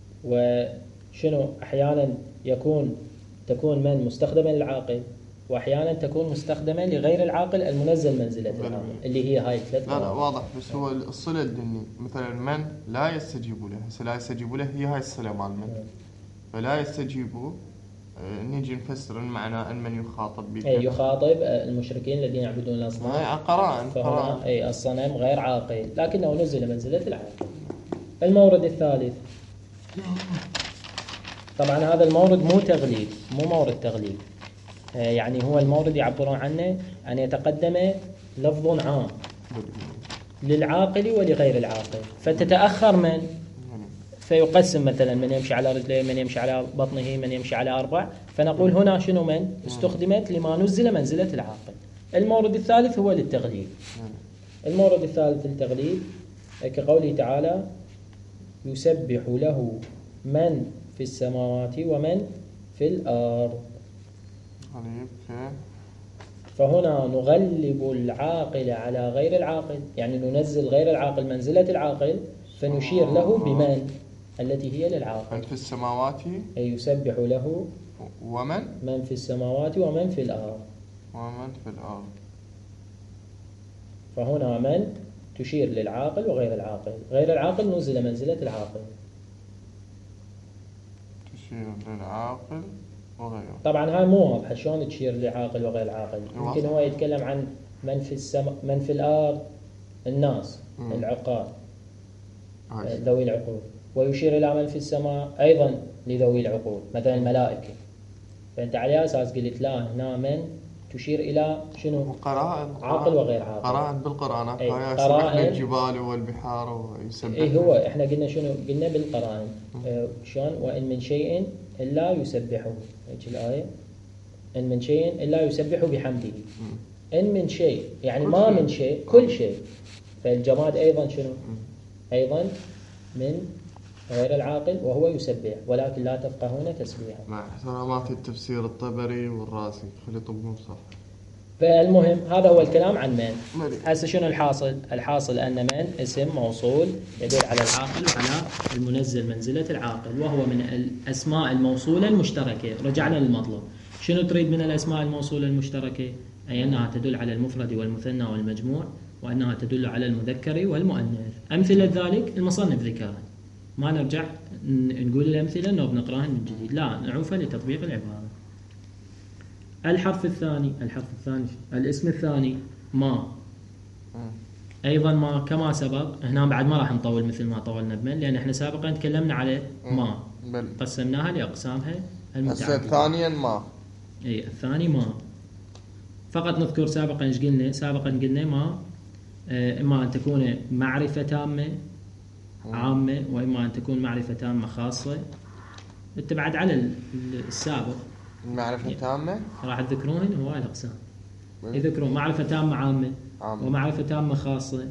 وشنو احيانا يكون تكون من مستخدمة للعاقل واحيانا تكون مستخدمة لغير العاقل المنزل منزلة العاقل اللي هي هاي ثلاث. لا لا واضح، بس هو الصلة الدني مثلا من لا يستجيب له. هسه لا يستجيب له هي هاي الصلة مال من، فلا يستجيبوا نيجي نفسر المعنى أن من يخاطب به. أي يخاطب المشركين الذين يعبدون الأصنام. هاي قرائن. فهنا أي الصنم غير عاقل لكنه نزل منزلة العاقل. المورد الثالث، طبعا هذا المورد مو تغليب، مو مورد تغليب، يعني هو المورد يعبرون عنه أن يتقدم لفظ عام للعاقل ولغير العاقل، فتتأخر من فيقسم مثلا من يمشي على رجلين، من يمشي على بطنه، من يمشي على أربع، فنقول هنا شنو من استخدمت لما نزل منزلة العاقل. المورد الثالث هو للتغليب. المورد الثالث للتغليب كقوله تعالى يسبح له من في السماوات ومن في الأرض. فهنا نغلب العاقل على غير العاقل، يعني ننزل غير العاقل منزلة العاقل فنشير له بمن التي هي للعاقل. من في السماوات أي يسبح له ومن من في السماوات ومن في الأرض. ومن في الأرض. فهنا من تشير للعاقل وغير العاقل، غير العاقل نزل منزلة العاقل. تشير للعاقل وغيره. طبعا هاي مو واضحة شلون تشير للعاقل وغير العاقل. يمكن هو يتكلم عن من في السماء من في الأرض الناس م. العقال ذوي العقول، ويشير إلى من في السماء أيضا لذوي العقول مثلا الملائكة. فأنت على أساس قلت لا هنا من تشير إلى شنو؟ قرائن عاقل وغير عاقل. قرائن بالقرآن. أي قرائن الجبال والبحار ويسبح. إيه هو إحنا قلنا شنو؟ قلنا بالقرائن آه شلون؟ وإن من شيء إلا يسبحه. هيك الآية إن من شيء إلا يسبح بحمده. م. إن من شيء يعني ما شيء. من شيء كل شيء. فالجماد أيضا شنو؟ م. أيضا من غير العاقل وهو يسبح ولكن لا تفقهون تسبيحه. مع احترامات التفسير الطبري والرازي خليط بهم صح. فالمهم هذا هو الكلام عن من. مري. هسه شنو الحاصل؟ الحاصل أن من اسم موصول يدل على العاقل وعلى المنزل منزلة العاقل، وهو من الأسماء الموصولة المشتركة. رجعنا للمطلب، شنو تريد من الأسماء الموصولة المشتركة؟ أي أنها تدل على المفرد والمثنى والمجموع، وأنها تدل على المذكر والمؤنث. أمثلة ذلك المصنف ذكرها، ما نرجع نقول الأمثلة أنه بنقراها من جديد، لا نعوفها لتطبيق العبارة. الحرف الثاني، الحرف الثاني الاسم الثاني ما، أيضا ما كما سبق. هنا بعد ما راح نطول مثل ما طولنا بمن، لأن احنا سابقا تكلمنا على ما قسمناها لأقسامها المتعددة. الثانيا ما، أي الثاني ما. فقط نذكر سابقا ايش قلنا. سابقا قلنا ما إما أن تكون معرفة تامة عامة، وإما أن تكون معرفة تامة خاصة. اتبعد على السابق المعرفة تامة راح تذكرون هو الأقسام. يذكرون معرفة تامة عامة عامة. ومعرفة تامة خاصة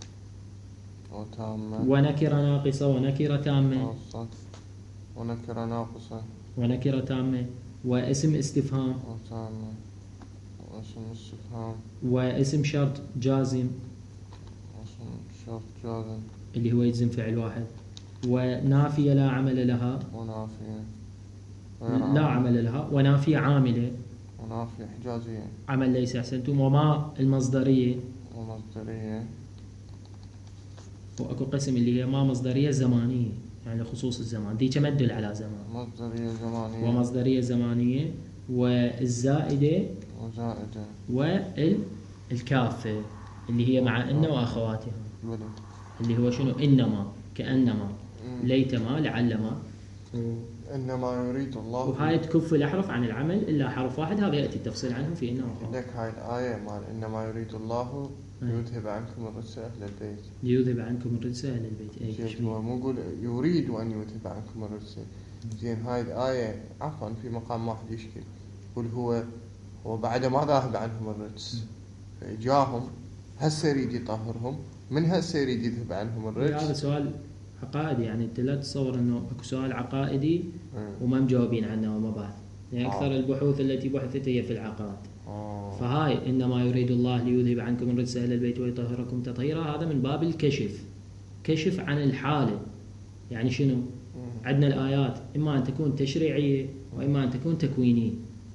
وتامة ونكرة ناقصة ونكرة تامة ونكرة ناقصة ونكرة تامة واسم استفهام وتامة واسم استفهام واسم شرط جازم، اسم شرط جازم اللي هو يجزم فعل واحد، ونافية لا عمل لها ونافية لا عمل لها، ونافية عاملة ونافية حجازية عمل ليس أحسنتم، وما المصدرية ومصدرية. وأكو قسم اللي هي ما مصدرية زمانية، يعني خصوص الزمان، دي كما تدل على زمان. مصدرية زمانية ومصدرية زمانية والزائدة وزائدة والكافة اللي هي مع إن وأخواتها، بلي. اللي هو شنو؟ إنما، كأنما، ليتما، لعلما. إنما يريد الله. وهاي تكف الأحرف عن العمل إلا حرف واحد، هذا يأتي التفصيل عنه في إنما. عندك هاي الآية مال إنما يريد الله ليذهب عنكم الرجس أهل البيت. ليذهب عنكم الرجس أهل البيت. أي هو مو يقول يريد أن يذهب عنكم الرجس. زين هاي الآية عفوا في مقام واحد يشكل، يقول هو هو بعد ما ذهب عنهم الرجس فجاهم هسه يريد يطهرهم، من هسه يريد يذهب عنهم الرجس. هذا سؤال عقائدي، يعني انت لا تتصور انه اكو سؤال عقائدي وما مجاوبين عنه وما بعد، يعني اكثر آه. البحوث التي بحثت هي في العقائد. آه. فهاي انما يريد الله ليذهب عنكم الرجس اهل البيت ويطهركم تطهيرا، هذا من باب الكشف، كشف عن الحاله. يعني شنو؟ عندنا الايات اما ان تكون تشريعيه واما ان تكون تكوينيه.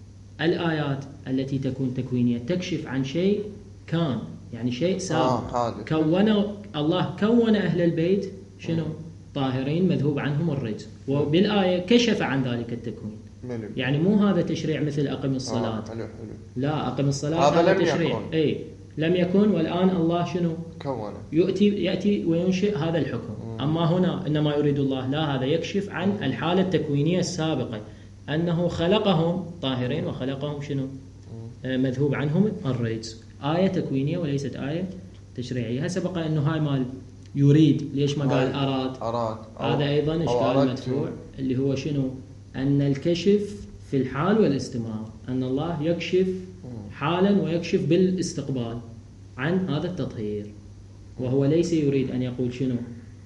الايات التي تكون تكوينيه تكشف عن شيء كان، يعني شيء سابق. آه. كون الله كون اهل البيت شنو؟ طاهرين مذهوب عنهم الرجس، وبالآية كشف عن ذلك التكوين. ملك. يعني مو هذا تشريع مثل أقم الصلاة. آه. حلو حلو. لا أقم الصلاة هذا, هذا تشريع. أي لم يكن، والآن الله شنو؟ كونه. يأتي يأتي وينشئ هذا الحكم. مم. أما هنا إنما يريد الله، لا، هذا يكشف عن الحالة التكوينية السابقة، أنه خلقهم طاهرين وخلقهم شنو؟ مم. مذهوب عنهم الرجس. آية تكوينية وليست آية تشريعية. سبق أنه هاي مال يريد، ليش ما قال أراد؟ أراد. هذا أيضا إشكال مدفوع، اللي هو شنو؟ أن الكشف في الحال والاستمرار، أن الله يكشف حالا ويكشف بالاستقبال عن هذا التطهير، وهو ليس يريد أن يقول شنو؟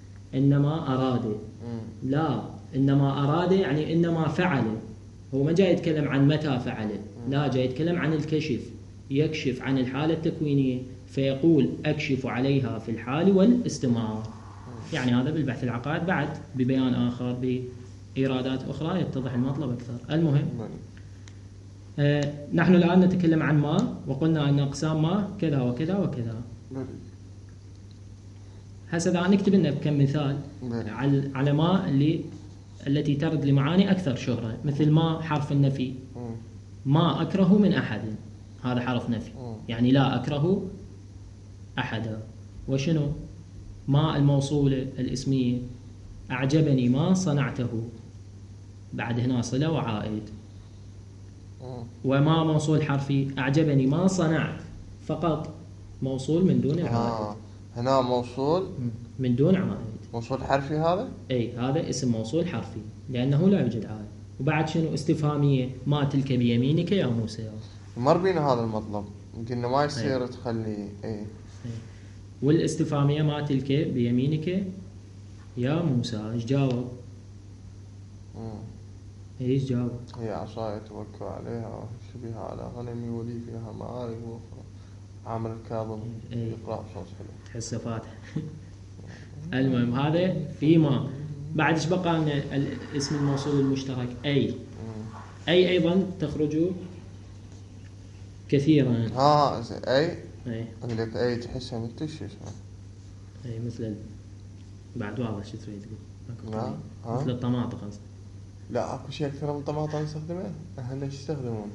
إنما أراد. لا، إنما أراد يعني إنما فعل. هو ما جاي يتكلم عن متى فعل، لا، جاي يتكلم عن الكشف، يكشف عن الحالة التكوينية فيقول أكشف عليها في الحال والاستمرار. يعني هذا بالبحث العقائد بعد ببيان آخر بإيرادات أخرى يتضح المطلب أكثر. المهم آه نحن الآن نتكلم عن ما، وقلنا أن أقسام ما كذا وكذا وكذا. هسه نكتب لنا بكم مثال على ما اللي التي ترد لمعاني أكثر شهرة، مثل ما حرف النفي، ما أكره من أحد، هذا حرف نفي، يعني لا أكره أحدا. وشنو؟ ما الموصولة الاسمية، أعجبني ما صنعته، بعد هنا صلة وعائد. وما موصول حرفي، أعجبني ما صنعت، فقط موصول من دون عائد. آه. هنا موصول من دون عائد. موصول حرفي هذا؟ أي هذا اسم موصول حرفي لأنه لا يوجد عائد. وبعد شنو؟ استفهامية، ما تلك بيمينك يا موسى. مر بينا هذا المطلب، قلنا ما يصير أي. تخلي أي. أي. والاستفهامية ما تلك بيمينك يا موسى ايش جاوب؟ مم. ايش جاوب؟ هي عصاي توكل عليها شبيها على غنمي ولي فيها مآرب أخرى. عامر الكاظم إيه. يقرأ بصوت حلو. تحسه فاتح. المهم هذا فيما بعد ايش بقى لنا الاسم الموصول المشترك أي. مم. أي أيضا تخرج كثيرا. ها أي أي عندك أي تحسها مثل شو اسمه؟ أي مثل ال... بعد واضح شو تريد تقول؟ ماكو لا. طريقة. ها؟ مثل الطماطم قصدي. لا اكو شيء اكثر من طماطم نستخدمه؟ اهلنا ايش يستخدمون؟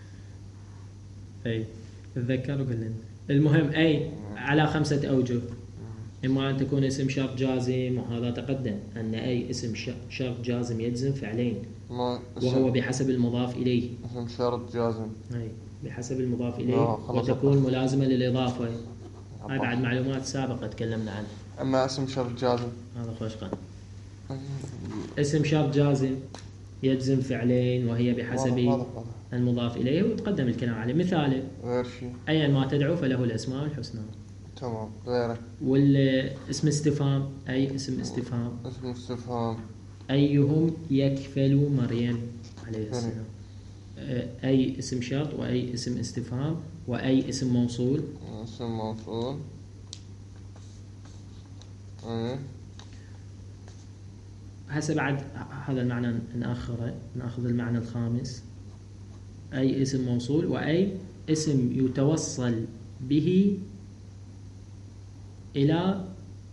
أي تذكر وقل لنا. المهم أي على خمسة أوجه. إما أن تكون اسم شرط جازم، وهذا تقدم أن أي اسم شرط جازم يجزم فعلين، وهو بحسب المضاف إليه. اسم شرط جازم أي بحسب المضاف إليه آه، وتكون ملازمة للإضافة. هاي بعد معلومات سابقة تكلمنا عنها. أما اسم شرط جازم هذا خوش قان. اسم شرط جازم يجزم فعلين وهي بحسب واضح واضح واضح. المضاف إليه، وتقدم الكلام عليه. مثاله غير شيء. أيا ما تدعو فله الأسماء الحسنى. تمام. غيره والاسم استفهام أي اسم استفهام. اسم استفهام أيهم يكفل مريم عليه السلام. أي اسم شرط وأي اسم استفهام وأي اسم موصول. اسم موصول. ايه هسه بعد هذا المعنى نأخره، نأخذ المعنى الخامس. أي اسم موصول وأي اسم يتوصل به إلى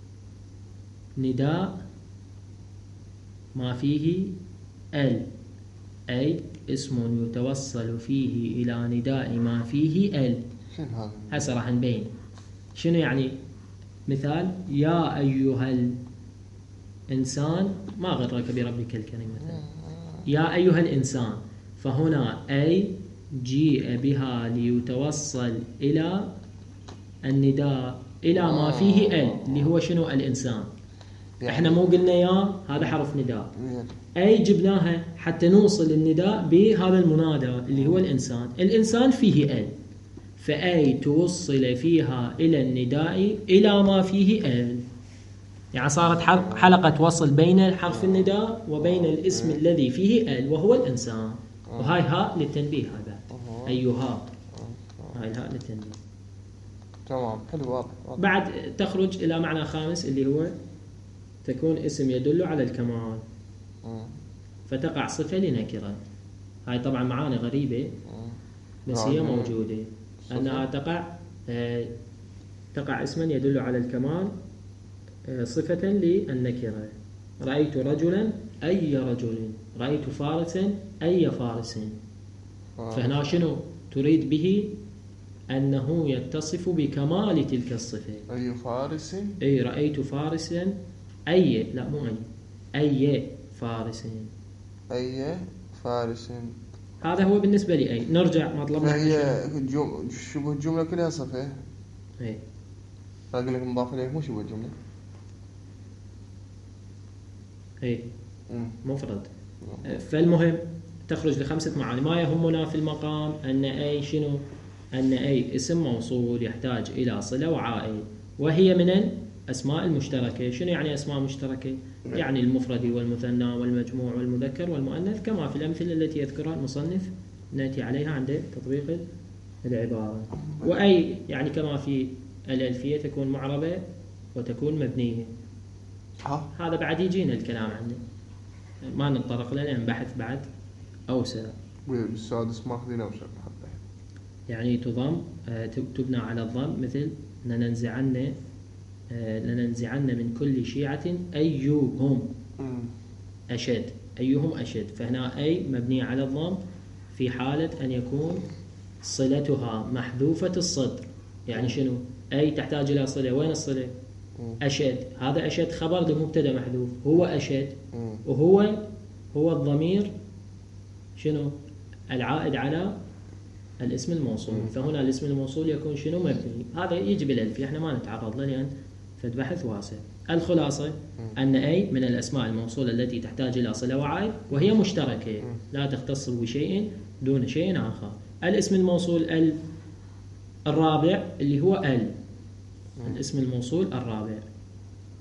نداء ما فيه ال. أي اسم يتوصل فيه إلى نداء ما فيه ال. شنو هذا؟ هسه راح نبين شنو يعني. مثال يا أيها الإنسان ما غرك بربك الكريم مثلا. يا أيها الإنسان، فهنا أي جيء بها ليتوصل إلى النداء إلى ما فيه ال اللي هو شنو الإنسان. يعني احنا مو قلنا يا هذا حرف نداء، أي جبناها حتى نوصل النداء بهذا المنادى اللي هو الإنسان. الإنسان فيه ال، فأي توصل فيها إلى النداء إلى ما فيه ال. يعني صارت حلقة وصل بين حرف النداء وبين الاسم الذي فيه ال وهو الإنسان. وهاي هاء للتنبيه. هذا أيها هاي الهاء للتنبيه. تمام حلو واضح. بعد تخرج إلى معنى خامس اللي هو تكون اسم يدل على الكمال فتقع صفة لنكرة. هاي طبعا معاني غريبة بس هي موجودة. أنها تقع تقع اسما يدل على الكمال صفة للنكرة. رأيت رجلا أي رجل، رأيت فارسا أي فارس. فهنا شنو تريد به؟ أنه يتصف بكمال تلك الصفة. أي فارس. أي رأيت فارسا أي لا مو أي أي فارس. أي فارس هذا هو بالنسبة لي أي. نرجع مطلبنا. فهي جم... شبه الجملة كلها صفة. إيه أقول لك مضاف إليه مو شبه الجملة. إيه مفرد. فالمهم تخرج لخمسة معاني. ما يهمنا في المقام أن أي شنو؟ أن أي اسم موصول يحتاج إلى صلة وعائد، وهي من الأسماء المشتركة. شنو يعني أسماء مشتركة؟ يعني المفرد والمثنى والمجموع والمذكر والمؤنث، كما في الأمثلة التي يذكرها المصنف نأتي عليها عند تطبيق العبارة. وأي يعني كما في الألفية تكون معربة وتكون مبنية. هذا بعد يجينا الكلام عنه، ما نتطرق له لأن بحث بعد أوسع. بالسادس ماخذين أوسع. يعني تضم تبنى على الضم، مثل لننزعن لننزعن من كل شيعة أيهم أشد. أيهم أشد. فهنا أي مبنية على الضم في حالة أن يكون صلتها محذوفة الصدر. يعني شنو؟ أي تحتاج إلى صلة. وين الصلة؟ أشد. هذا أشد خبر لمبتدا محذوف. هو أشد وهو هو الضمير شنو؟ العائد على الاسم الموصول. فهنا الاسم الموصول يكون شنو؟ مبني. هذا يجي بالألفية، احنا ما نتعرض له لأن فد بحث واسع. الخلاصة أن أي من الأسماء الموصولة التي تحتاج إلى صلة وعائد، وهي مشتركة لا تختص بشيء دون شيء آخر. الاسم الموصول ال الرابع اللي هو ال، الاسم الموصول الرابع.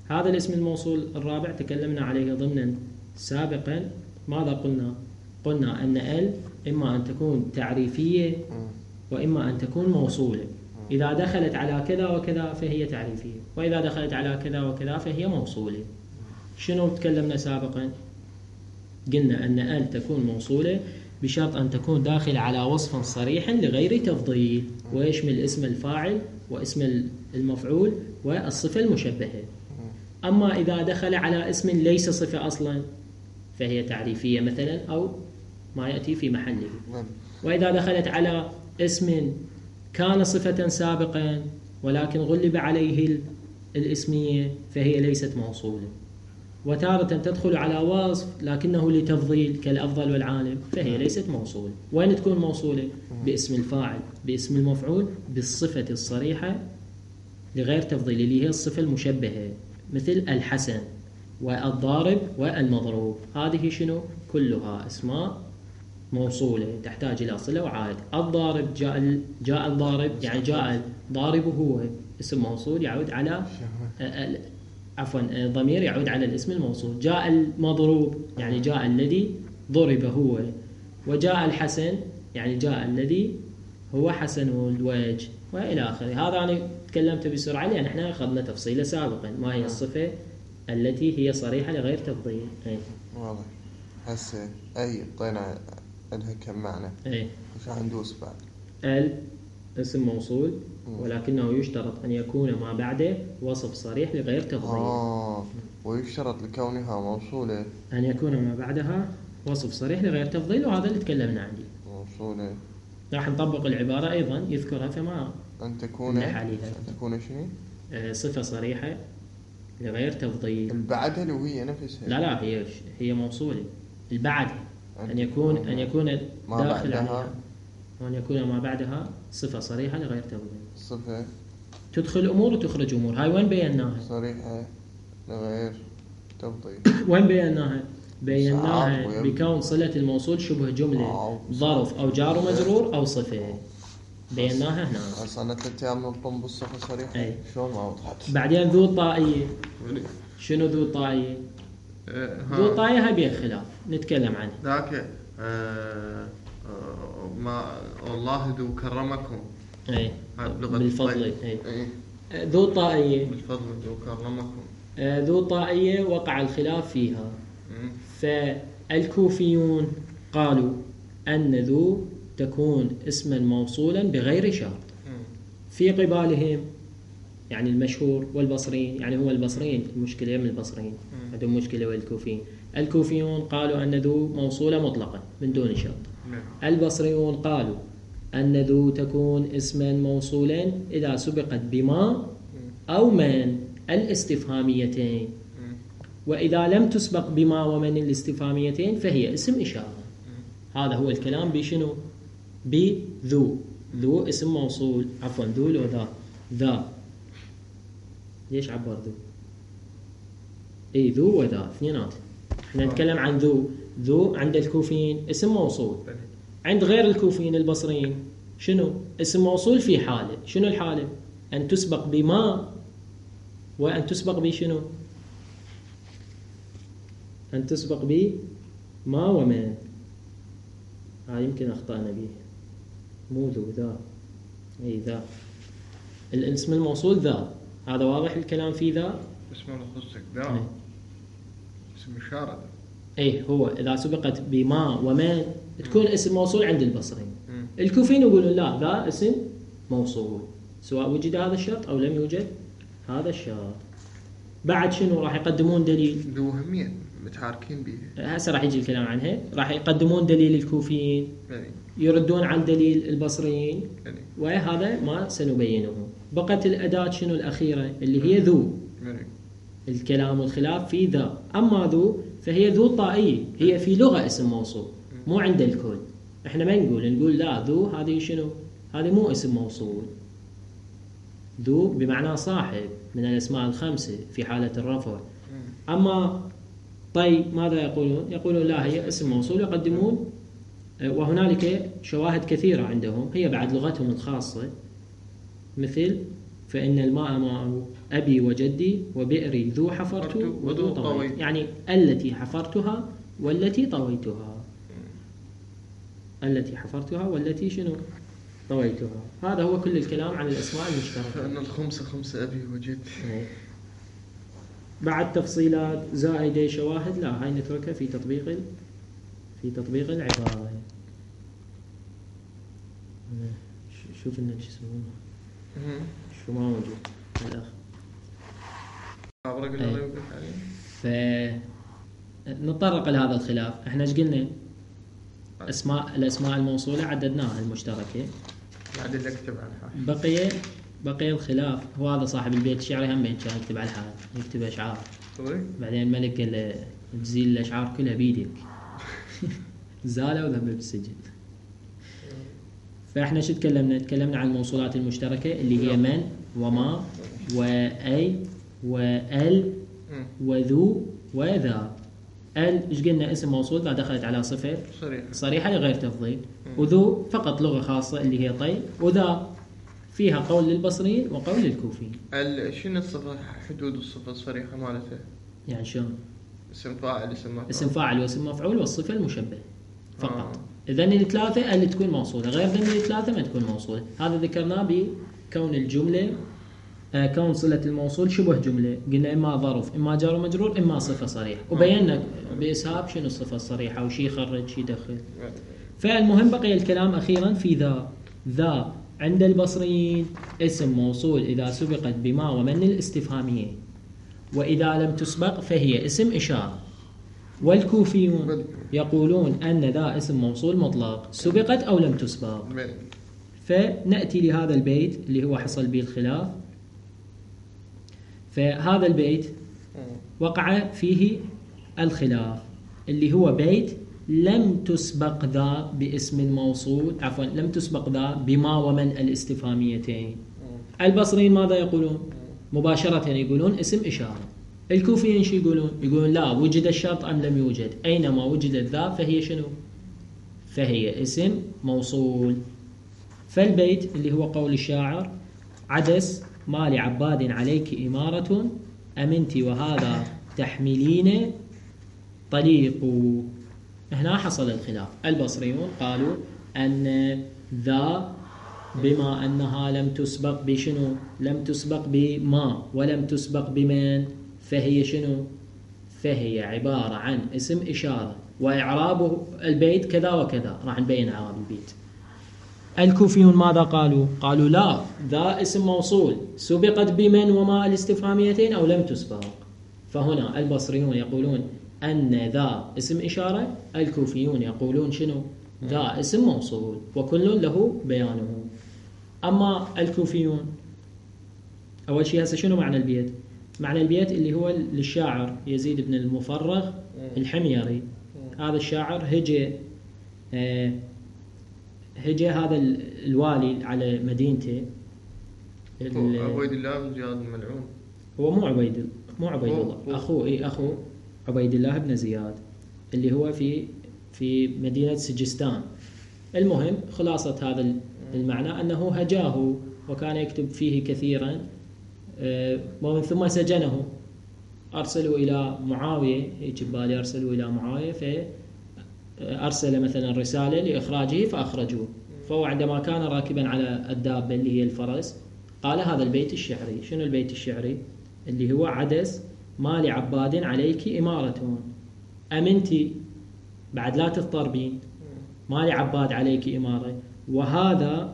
هذا الاسم الموصول الرابع تكلمنا عليه ضمنا سابقا. ماذا قلنا؟ قلنا أن ال إما أن تكون تعريفية وإما أن تكون موصولة. إذا دخلت على كذا وكذا فهي تعريفية، وإذا دخلت على كذا وكذا فهي موصولة. شنو تكلمنا سابقا؟ قلنا أن ال تكون موصولة بشرط أن تكون داخل على وصف صريح لغير تفضيل، ويشمل اسم الفاعل واسم المفعول والصفة المشبهة. أما إذا دخل على اسم ليس صفة أصلا فهي تعريفية مثلا أو ما يأتي في محله. وإذا دخلت على اسم كان صفة سابقا ولكن غلب عليه الاسمية فهي ليست موصولة. وتارة تدخل على وصف لكنه لتفضيل كالأفضل والعالم فهي ليست موصولة. وين تكون موصولة؟ باسم الفاعل، باسم المفعول، بالصفة الصريحة لغير تفضيل اللي هي الصفة المشبهة، مثل الحسن والضارب والمضروب. هذه شنو؟ كلها اسماء موصولة تحتاج إلى صلة وعائد. الضارب جاء جاء الضارب يعني جاء الضارب هو اسم موصول يعود على عفوا ضمير يعود على الاسم الموصول. جاء المضروب يعني جاء الذي ضرب هو. وجاء الحسن يعني جاء الذي هو حسن الوجه وإلى آخره. هذا أنا تكلمت بسرعة لأن احنا أخذنا تفصيله سابقا ما هي الصفة التي هي صريحة لغير تفضيل. واضح. هسه أي طينا لها كم معنى؟ ايه وش راح ندوس بعد؟ ال اسم موصول ولكنه يشترط أن يكون ما بعده وصف صريح لغير تفضيل. آه ويشترط لكونها موصولة أن يكون ما بعدها وصف صريح لغير تفضيل، وهذا اللي تكلمنا عنه. موصولة راح نطبق العبارة أيضا يذكرها كما أن تكون أن تكون شنو؟ آه صفة صريحة لغير تفضيل. البعدها لو هي نفسها؟ لا لا هي هي موصولة. البعد أن يكون أن يكون داخل عليها وأن يكون ما بعدها صفة صريحة لغير تفضيل. صفة تدخل أمور وتخرج أمور. هاي وين بيناها؟ صريحة لغير تفضيل. وين بيناها؟ بيناها بكون صلة الموصول شبه جملة ظرف أو جار ومجرور أو صفة. بيناها هنا. أصلا ثلاث أيام نطلب بالصفة صريحة. أي. شلون ما وضحت؟ بعدين ذو الطائية. شنو ذو الطائية؟ أه ذو الطائية هاي بيها خلاف نتكلم عنه. ذاك أه ما والله ذو كرمكم. أي. بالفضل. أي. أي. ذو الطائية. بالفضل ذو كرمكم. أه ذو الطائية وقع الخلاف فيها. م. فالكوفيون قالوا أن ذو تكون اسما موصولا بغير شرط. في قبالهم يعني المشهور والبصريين، يعني هو البصريين المشكلة من البصريين عندهم مشكلة والكوفيين. الكوفيون قالوا أن ذو موصولة مطلقا من دون شرط. البصريون قالوا أن ذو تكون اسما موصولا إذا سبقت بما أو من الاستفهاميتين، وإذا لم تسبق بما ومن الاستفهاميتين فهي اسم إشارة. هذا هو الكلام بشنو؟ بذو. ذو اسم موصول، عفوا ذو لو ذا ذا ليش عبر ذو؟ اي ذو وذا اثنينات. احنا نتكلم عن ذو. ذو عند الكوفيين اسم موصول، عند غير الكوفيين البصريين شنو؟ اسم موصول في حالة. شنو الحالة؟ أن تسبق بما وأن تسبق بشنو؟ أن تسبق بما ومن. هاي يمكن أخطأنا به. مو ذو ذا. أي ذا. الاسم الموصول ذا. هذا واضح الكلام في ذا. اسم خصك ذا. اسم إشارة. أي هو إذا سبقت بما ومن تكون اسم موصول عند البصريين. الكوفيين يقولون لا ذا اسم موصول سواء وجد هذا الشرط أو لم يوجد هذا الشرط. بعد شنو راح يقدمون دليل؟ ذو أهمية متحاركين بها. هسه راح يجي الكلام عنها. راح يقدمون دليل الكوفيين يردون عن دليل البصريين وهذا ما سنبينه. بقت الأداة شنو الأخيرة اللي هي ذو. الكلام والخلاف في ذا. أما ذو فهي ذو الطائية، هي في لغة اسم موصول مو عند الكل. احنا ما نقول نقول لا ذو هذه شنو؟ هذه مو اسم موصول. ذو بمعنى صاحب من الأسماء الخمسة في حالة الرفع. أما طي ماذا يقولون؟ يقولون لا هي اسم موصول. يقدمون وهنالك شواهد كثيرة عندهم هي بعد لغتهم الخاصة مثل فإن الماء ماء أبي وجدي وبئري ذو حفرت وذو طويت، يعني التي حفرتها والتي طويتها، التي حفرتها والتي شنو طويتها. هذا هو كل الكلام عن الأسماء المشتركة. فإن الخمسة خمسة أبي وجدي. بعد تفصيلات زائدة شواهد لا، هاي نتركها في تطبيق في تطبيق العبارة. شوف لنا شو اسمه شو ما موجود الأخ. فنتطرق لهذا الخلاف. احنا ايش قلنا؟ اسماء الاسماء الموصولة عددناها المشتركة. بعدين نكتب عنها. بقي بقي الخلاف. هو هذا صاحب البيت الشعري هم بين كان يكتب على الحال، يكتب اشعار. بعدين الملك قال له تزيل الاشعار كلها بيدك. زاله وذهب بالسجن. فاحنا شو تكلمنا؟ تكلمنا عن الموصولات المشتركة اللي هي من وما وأي وال وذو وذا. ال ايش قلنا؟ اسم موصول ذا دخلت على صفة صريحة صريحة لغير تفضيل. وذو فقط لغة خاصة اللي هي طي. وذا فيها قول للبصريين وقول للكوفيين. ال شنو الصفة؟ حدود الصفة الصريحة مالتها يعني شلون؟ اسم فاعل اسم مفعول اسم فاعل واسم مفعول والصفة المشبه فقط. آه. إذن الثلاثة اللي تكون موصولة، غير ذن الثلاثة ما تكون موصولة. هذا ذكرناه بكون الجملة آه كون صلة الموصول شبه جملة. قلنا إما ظرف إما جار ومجرور إما صفة صريحة، وبينا بإسهاب شنو الصفة الصريحة وشي يخرج شي يدخل. فالمهم بقي الكلام أخيرا في ذا. ذا عند البصريين اسم موصول إذا سبقت بما ومن الاستفهامية، وإذا لم تسبق فهي اسم إشارة. والكوفيون يقولون أن ذا اسم موصول مطلق سبقت أو لم تسبق. فنأتي لهذا البيت اللي هو حصل به الخلاف. فهذا البيت وقع فيه الخلاف اللي هو بيت لم تسبق ذا باسم الموصول، عفوا لم تسبق ذا بما ومن الاستفهاميتين. البصريين ماذا يقولون؟ مباشرة يقولون اسم إشارة. الكوفيين شو يقولون؟ يقولون لا، وجد الشرط أم لم يوجد، أينما وجدت ذا فهي شنو؟ فهي اسم موصول. فالبيت اللي هو قول الشاعر عدس ما لعباد عليك إمارة أمنت وهذا تحملين طليق. هنا حصل الخلاف. البصريون قالوا أن ذا بما أنها لم تسبق بشنو؟ لم تسبق بما ولم تسبق بمن، فهي شنو؟ فهي عبارة عن اسم إشارة، وإعرابه البيت كذا وكذا. راح نبين إعراب البيت. الكوفيون ماذا قالوا؟ قالوا لا، ذا اسم موصول سبقت بمن وما الاستفهاميتين أو لم تسبق. فهنا البصريون يقولون أن ذا اسم إشارة، الكوفيون يقولون شنو؟ ذا اسم موصول، وكل له بيانه. أما الكوفيون أول شيء هسه شنو معنى البيت؟ معنى البيت اللي هو للشاعر يزيد بن المفرغ الحميري. هذا الشاعر هجي آه هجي هذا الوالي على مدينته. عبيد الله بن زياد الملعون. هو مو عبيد مو عبيد الله، أخوه إيه أخو عبيد الله بن زياد اللي هو في في مدينة سجستان. المهم خلاصة هذا المعنى أنه هجاه وكان يكتب فيه كثيرا، ومن ثم سجنه. أرسلوا إلى معاوية، هيك ببالي أرسلوا إلى معاوية، فأرسل مثلا رسالة لإخراجه فأخرجوه. فهو عندما كان راكبا على الدابة اللي هي الفرس قال هذا البيت الشعري. شنو البيت الشعري؟ اللي هو عدس ما لعباد عليك إمارة أمنتي، بعد لا تضطربين، ما لعباد عليك إمارة، وهذا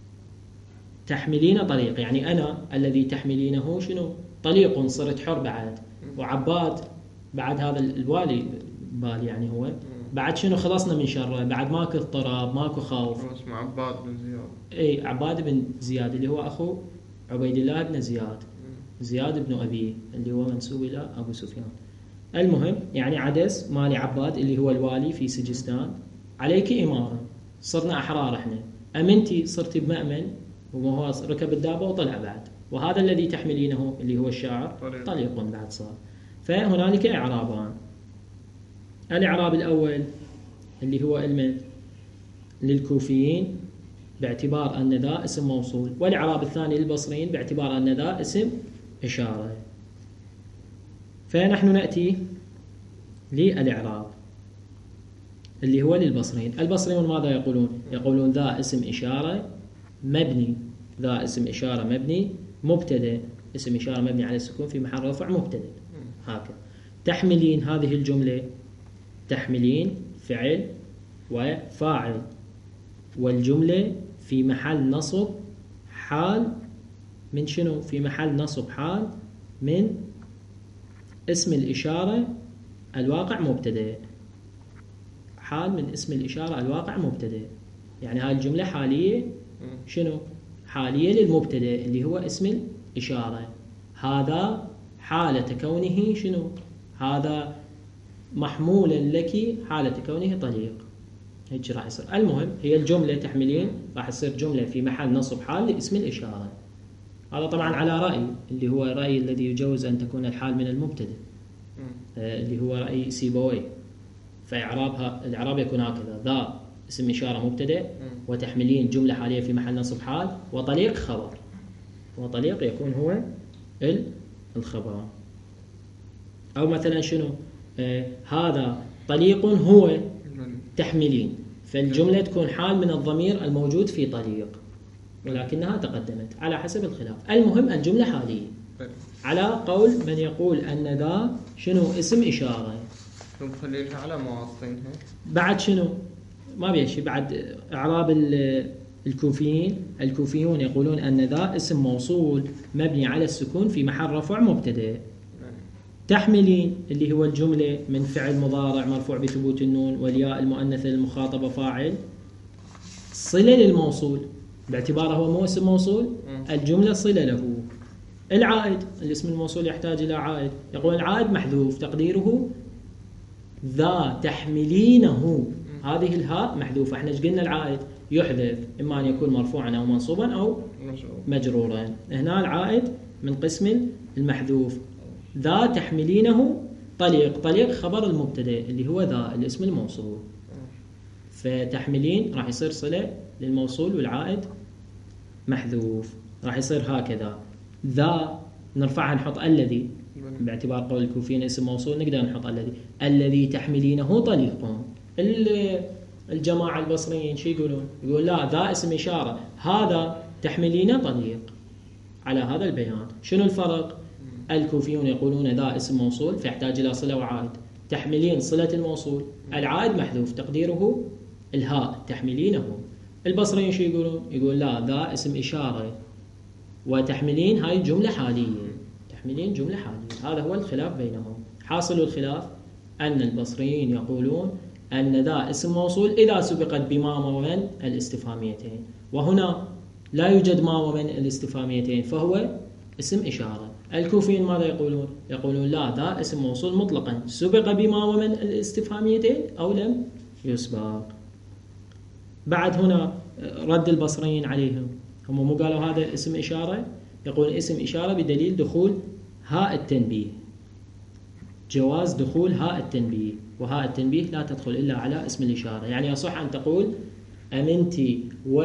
تحملين طليق، يعني أنا الذي تحملينه شنو؟ طليق، صرت حر بعد. وعباد بعد هذا الوالي بالي يعني هو بعد شنو؟ خلصنا من شره، بعد ماكو اضطراب ماكو خوف. اسمه عباد بن زياد. اي عباد بن زياد اللي هو أخو عبيد الله بن زياد، زياد بن أبيه اللي هو منسوب إلى أبو سفيان. المهم يعني عدس مالي عباد اللي هو الوالي في سجستان عليك إمارة، صرنا أحرار إحنا. أمنتي صرت بمأمن، وهو ركب الدابة وطلع بعد، وهذا الذي تحملينه اللي هو الشاعر طليق, طليق بعد صار. فهنالك إعرابان. الإعراب الأول اللي هو المن للكوفيين باعتبار أن ذا اسم موصول، والإعراب الثاني للبصريين باعتبار أن ذا اسم إشارة. فنحن نأتي للإعراب اللي هو للبصريين. البصريون ماذا يقولون؟ يقولون ذا اسم إشارة مبني، ذا اسم إشارة مبني مبتدأ، اسم إشارة مبني على السكون في محل رفع مبتدأ. هكذا تحملين هذه الجملة، تحملين فعل وفاعل، والجملة في محل نصب حال من شنو؟ في محل نصب حال من اسم الإشارة الواقع مبتدأ، حال من اسم الإشارة الواقع مبتدأ. يعني هاي الجملة حالية شنو؟ حالية للمبتدأ اللي هو اسم الإشارة. هذا حالة كونه شنو؟ هذا محمولا لك حالة كونه طليق. هيك راح يصير. المهم هي الجملة تحملين راح يصير جملة في محل نصب حال لاسم الإشارة. هذا طبعا على رأي اللي هو الرأي الذي يجوز أن تكون الحال من المبتدأ، آه اللي هو رأي سيبويه. فإعرابها الإعراب يكون هكذا: ذا اسم إشارة مبتدأ، وتحملين جملة حالية في محل نصب حال، وطليق خبر، وطليق يكون هو الخبر. أو مثلا شنو؟ آه هذا طليق هو تحملين، فالجملة تكون حال من الضمير الموجود في طليق، ولكنها تقدمت على حسب الخلاف. المهم الجملة حالية على قول من يقول أن ذا شنو؟ اسم إشارة. نخليها على مواصفينها. بعد شنو؟ ما بيشي بعد إعراب الكوفيين. الكوفيون يقولون أن ذا اسم موصول مبني على السكون في محل رفع مبتدأ. تحملين اللي هو الجملة من فعل مضارع مرفوع بثبوت النون والياء المؤنثة للمخاطبة فاعل، صلة للموصول باعتباره هو مو اسم موصول، الجملة صلة له. العائد الاسم الموصول يحتاج إلى عائد، يقول العائد محذوف تقديره ذا تحملينه. هذه الهاء محذوفة. احنا ايش قلنا؟ العائد يحذف إما أن يكون مرفوعا أو منصوبا أو مجرورا. هنا العائد من قسم المحذوف. ذا تحملينه طليق، طليق خبر المبتدأ اللي هو ذا الاسم الموصول. فتحملين راح يصير صلة للموصول والعائد محذوف، راح يصير هكذا. ذا نرفعها نحط الذي، باعتبار قول الكوفيين اسم موصول نقدر نحط الذي. الذي تحملينه طليق. الجماعة البصريين شو يقولون؟ يقول لا ذا اسم إشارة، هذا تحملينه طليق. على هذا البيان شنو الفرق؟ الكوفيون يقولون ذا اسم موصول فيحتاج إلى صلة وعائد، تحملين صلة الموصول، العائد محذوف تقديره الهاء تحملينه. البصريين شو يقولون؟ يقول لا ذا اسم إشارة وتحملين هاي جملة حالية، تحملين جملة حالية. هذا هو الخلاف بينهم. حاصل الخلاف أن البصريين يقولون أن ذا اسم موصول إذا سبقت بما ومن الاستفهاميتين، وهنا لا يوجد ما ومن الاستفهاميتين فهو اسم إشارة. الكوفيين ماذا يقولون؟ يقولون لا ذا اسم موصول مطلقا سبق بما ومن الاستفهاميتين أو لم يسبق. بعد هنا رد البصريين عليهم، هم مو قالوا هذا اسم إشارة؟ يقول اسم إشارة بدليل دخول هاء التنبيه، جواز دخول هاء التنبيه، وهاء التنبيه لا تدخل إلا على اسم الإشارة. يعني يصح أن تقول أمنتي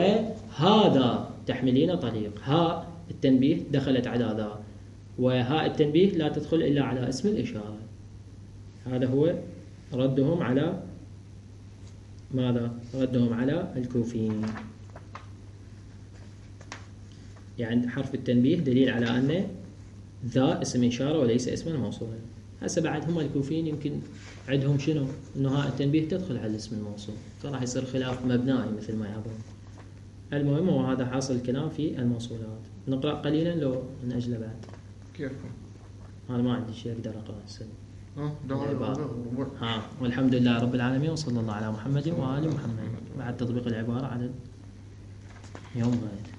وهذا تحملين طليق، هاء التنبيه دخلت على ذا، وهاء التنبيه لا تدخل إلا على اسم الإشارة. هذا هو ردهم على ماذا؟ ردهم على الكوفيين. يعني حرف التنبيه دليل على أن ذا اسم إشارة وليس اسما موصولا. هسه بعد هم الكوفيين يمكن عندهم شنو؟ إنه هاء التنبيه تدخل على الاسم الموصول، فراح يصير خلاف مبنائي مثل ما يعبرون. المهم وهذا حاصل الكلام في الموصولات. نقرأ قليلا لو من أجل بعد. كيفكم؟ أنا ما عندي شيء أقدر أقرأ السنة. اه ها والحمد لله رب العالمين وصلى الله على محمد وآل محمد. بعد تطبيق العبارة على يوم غاية.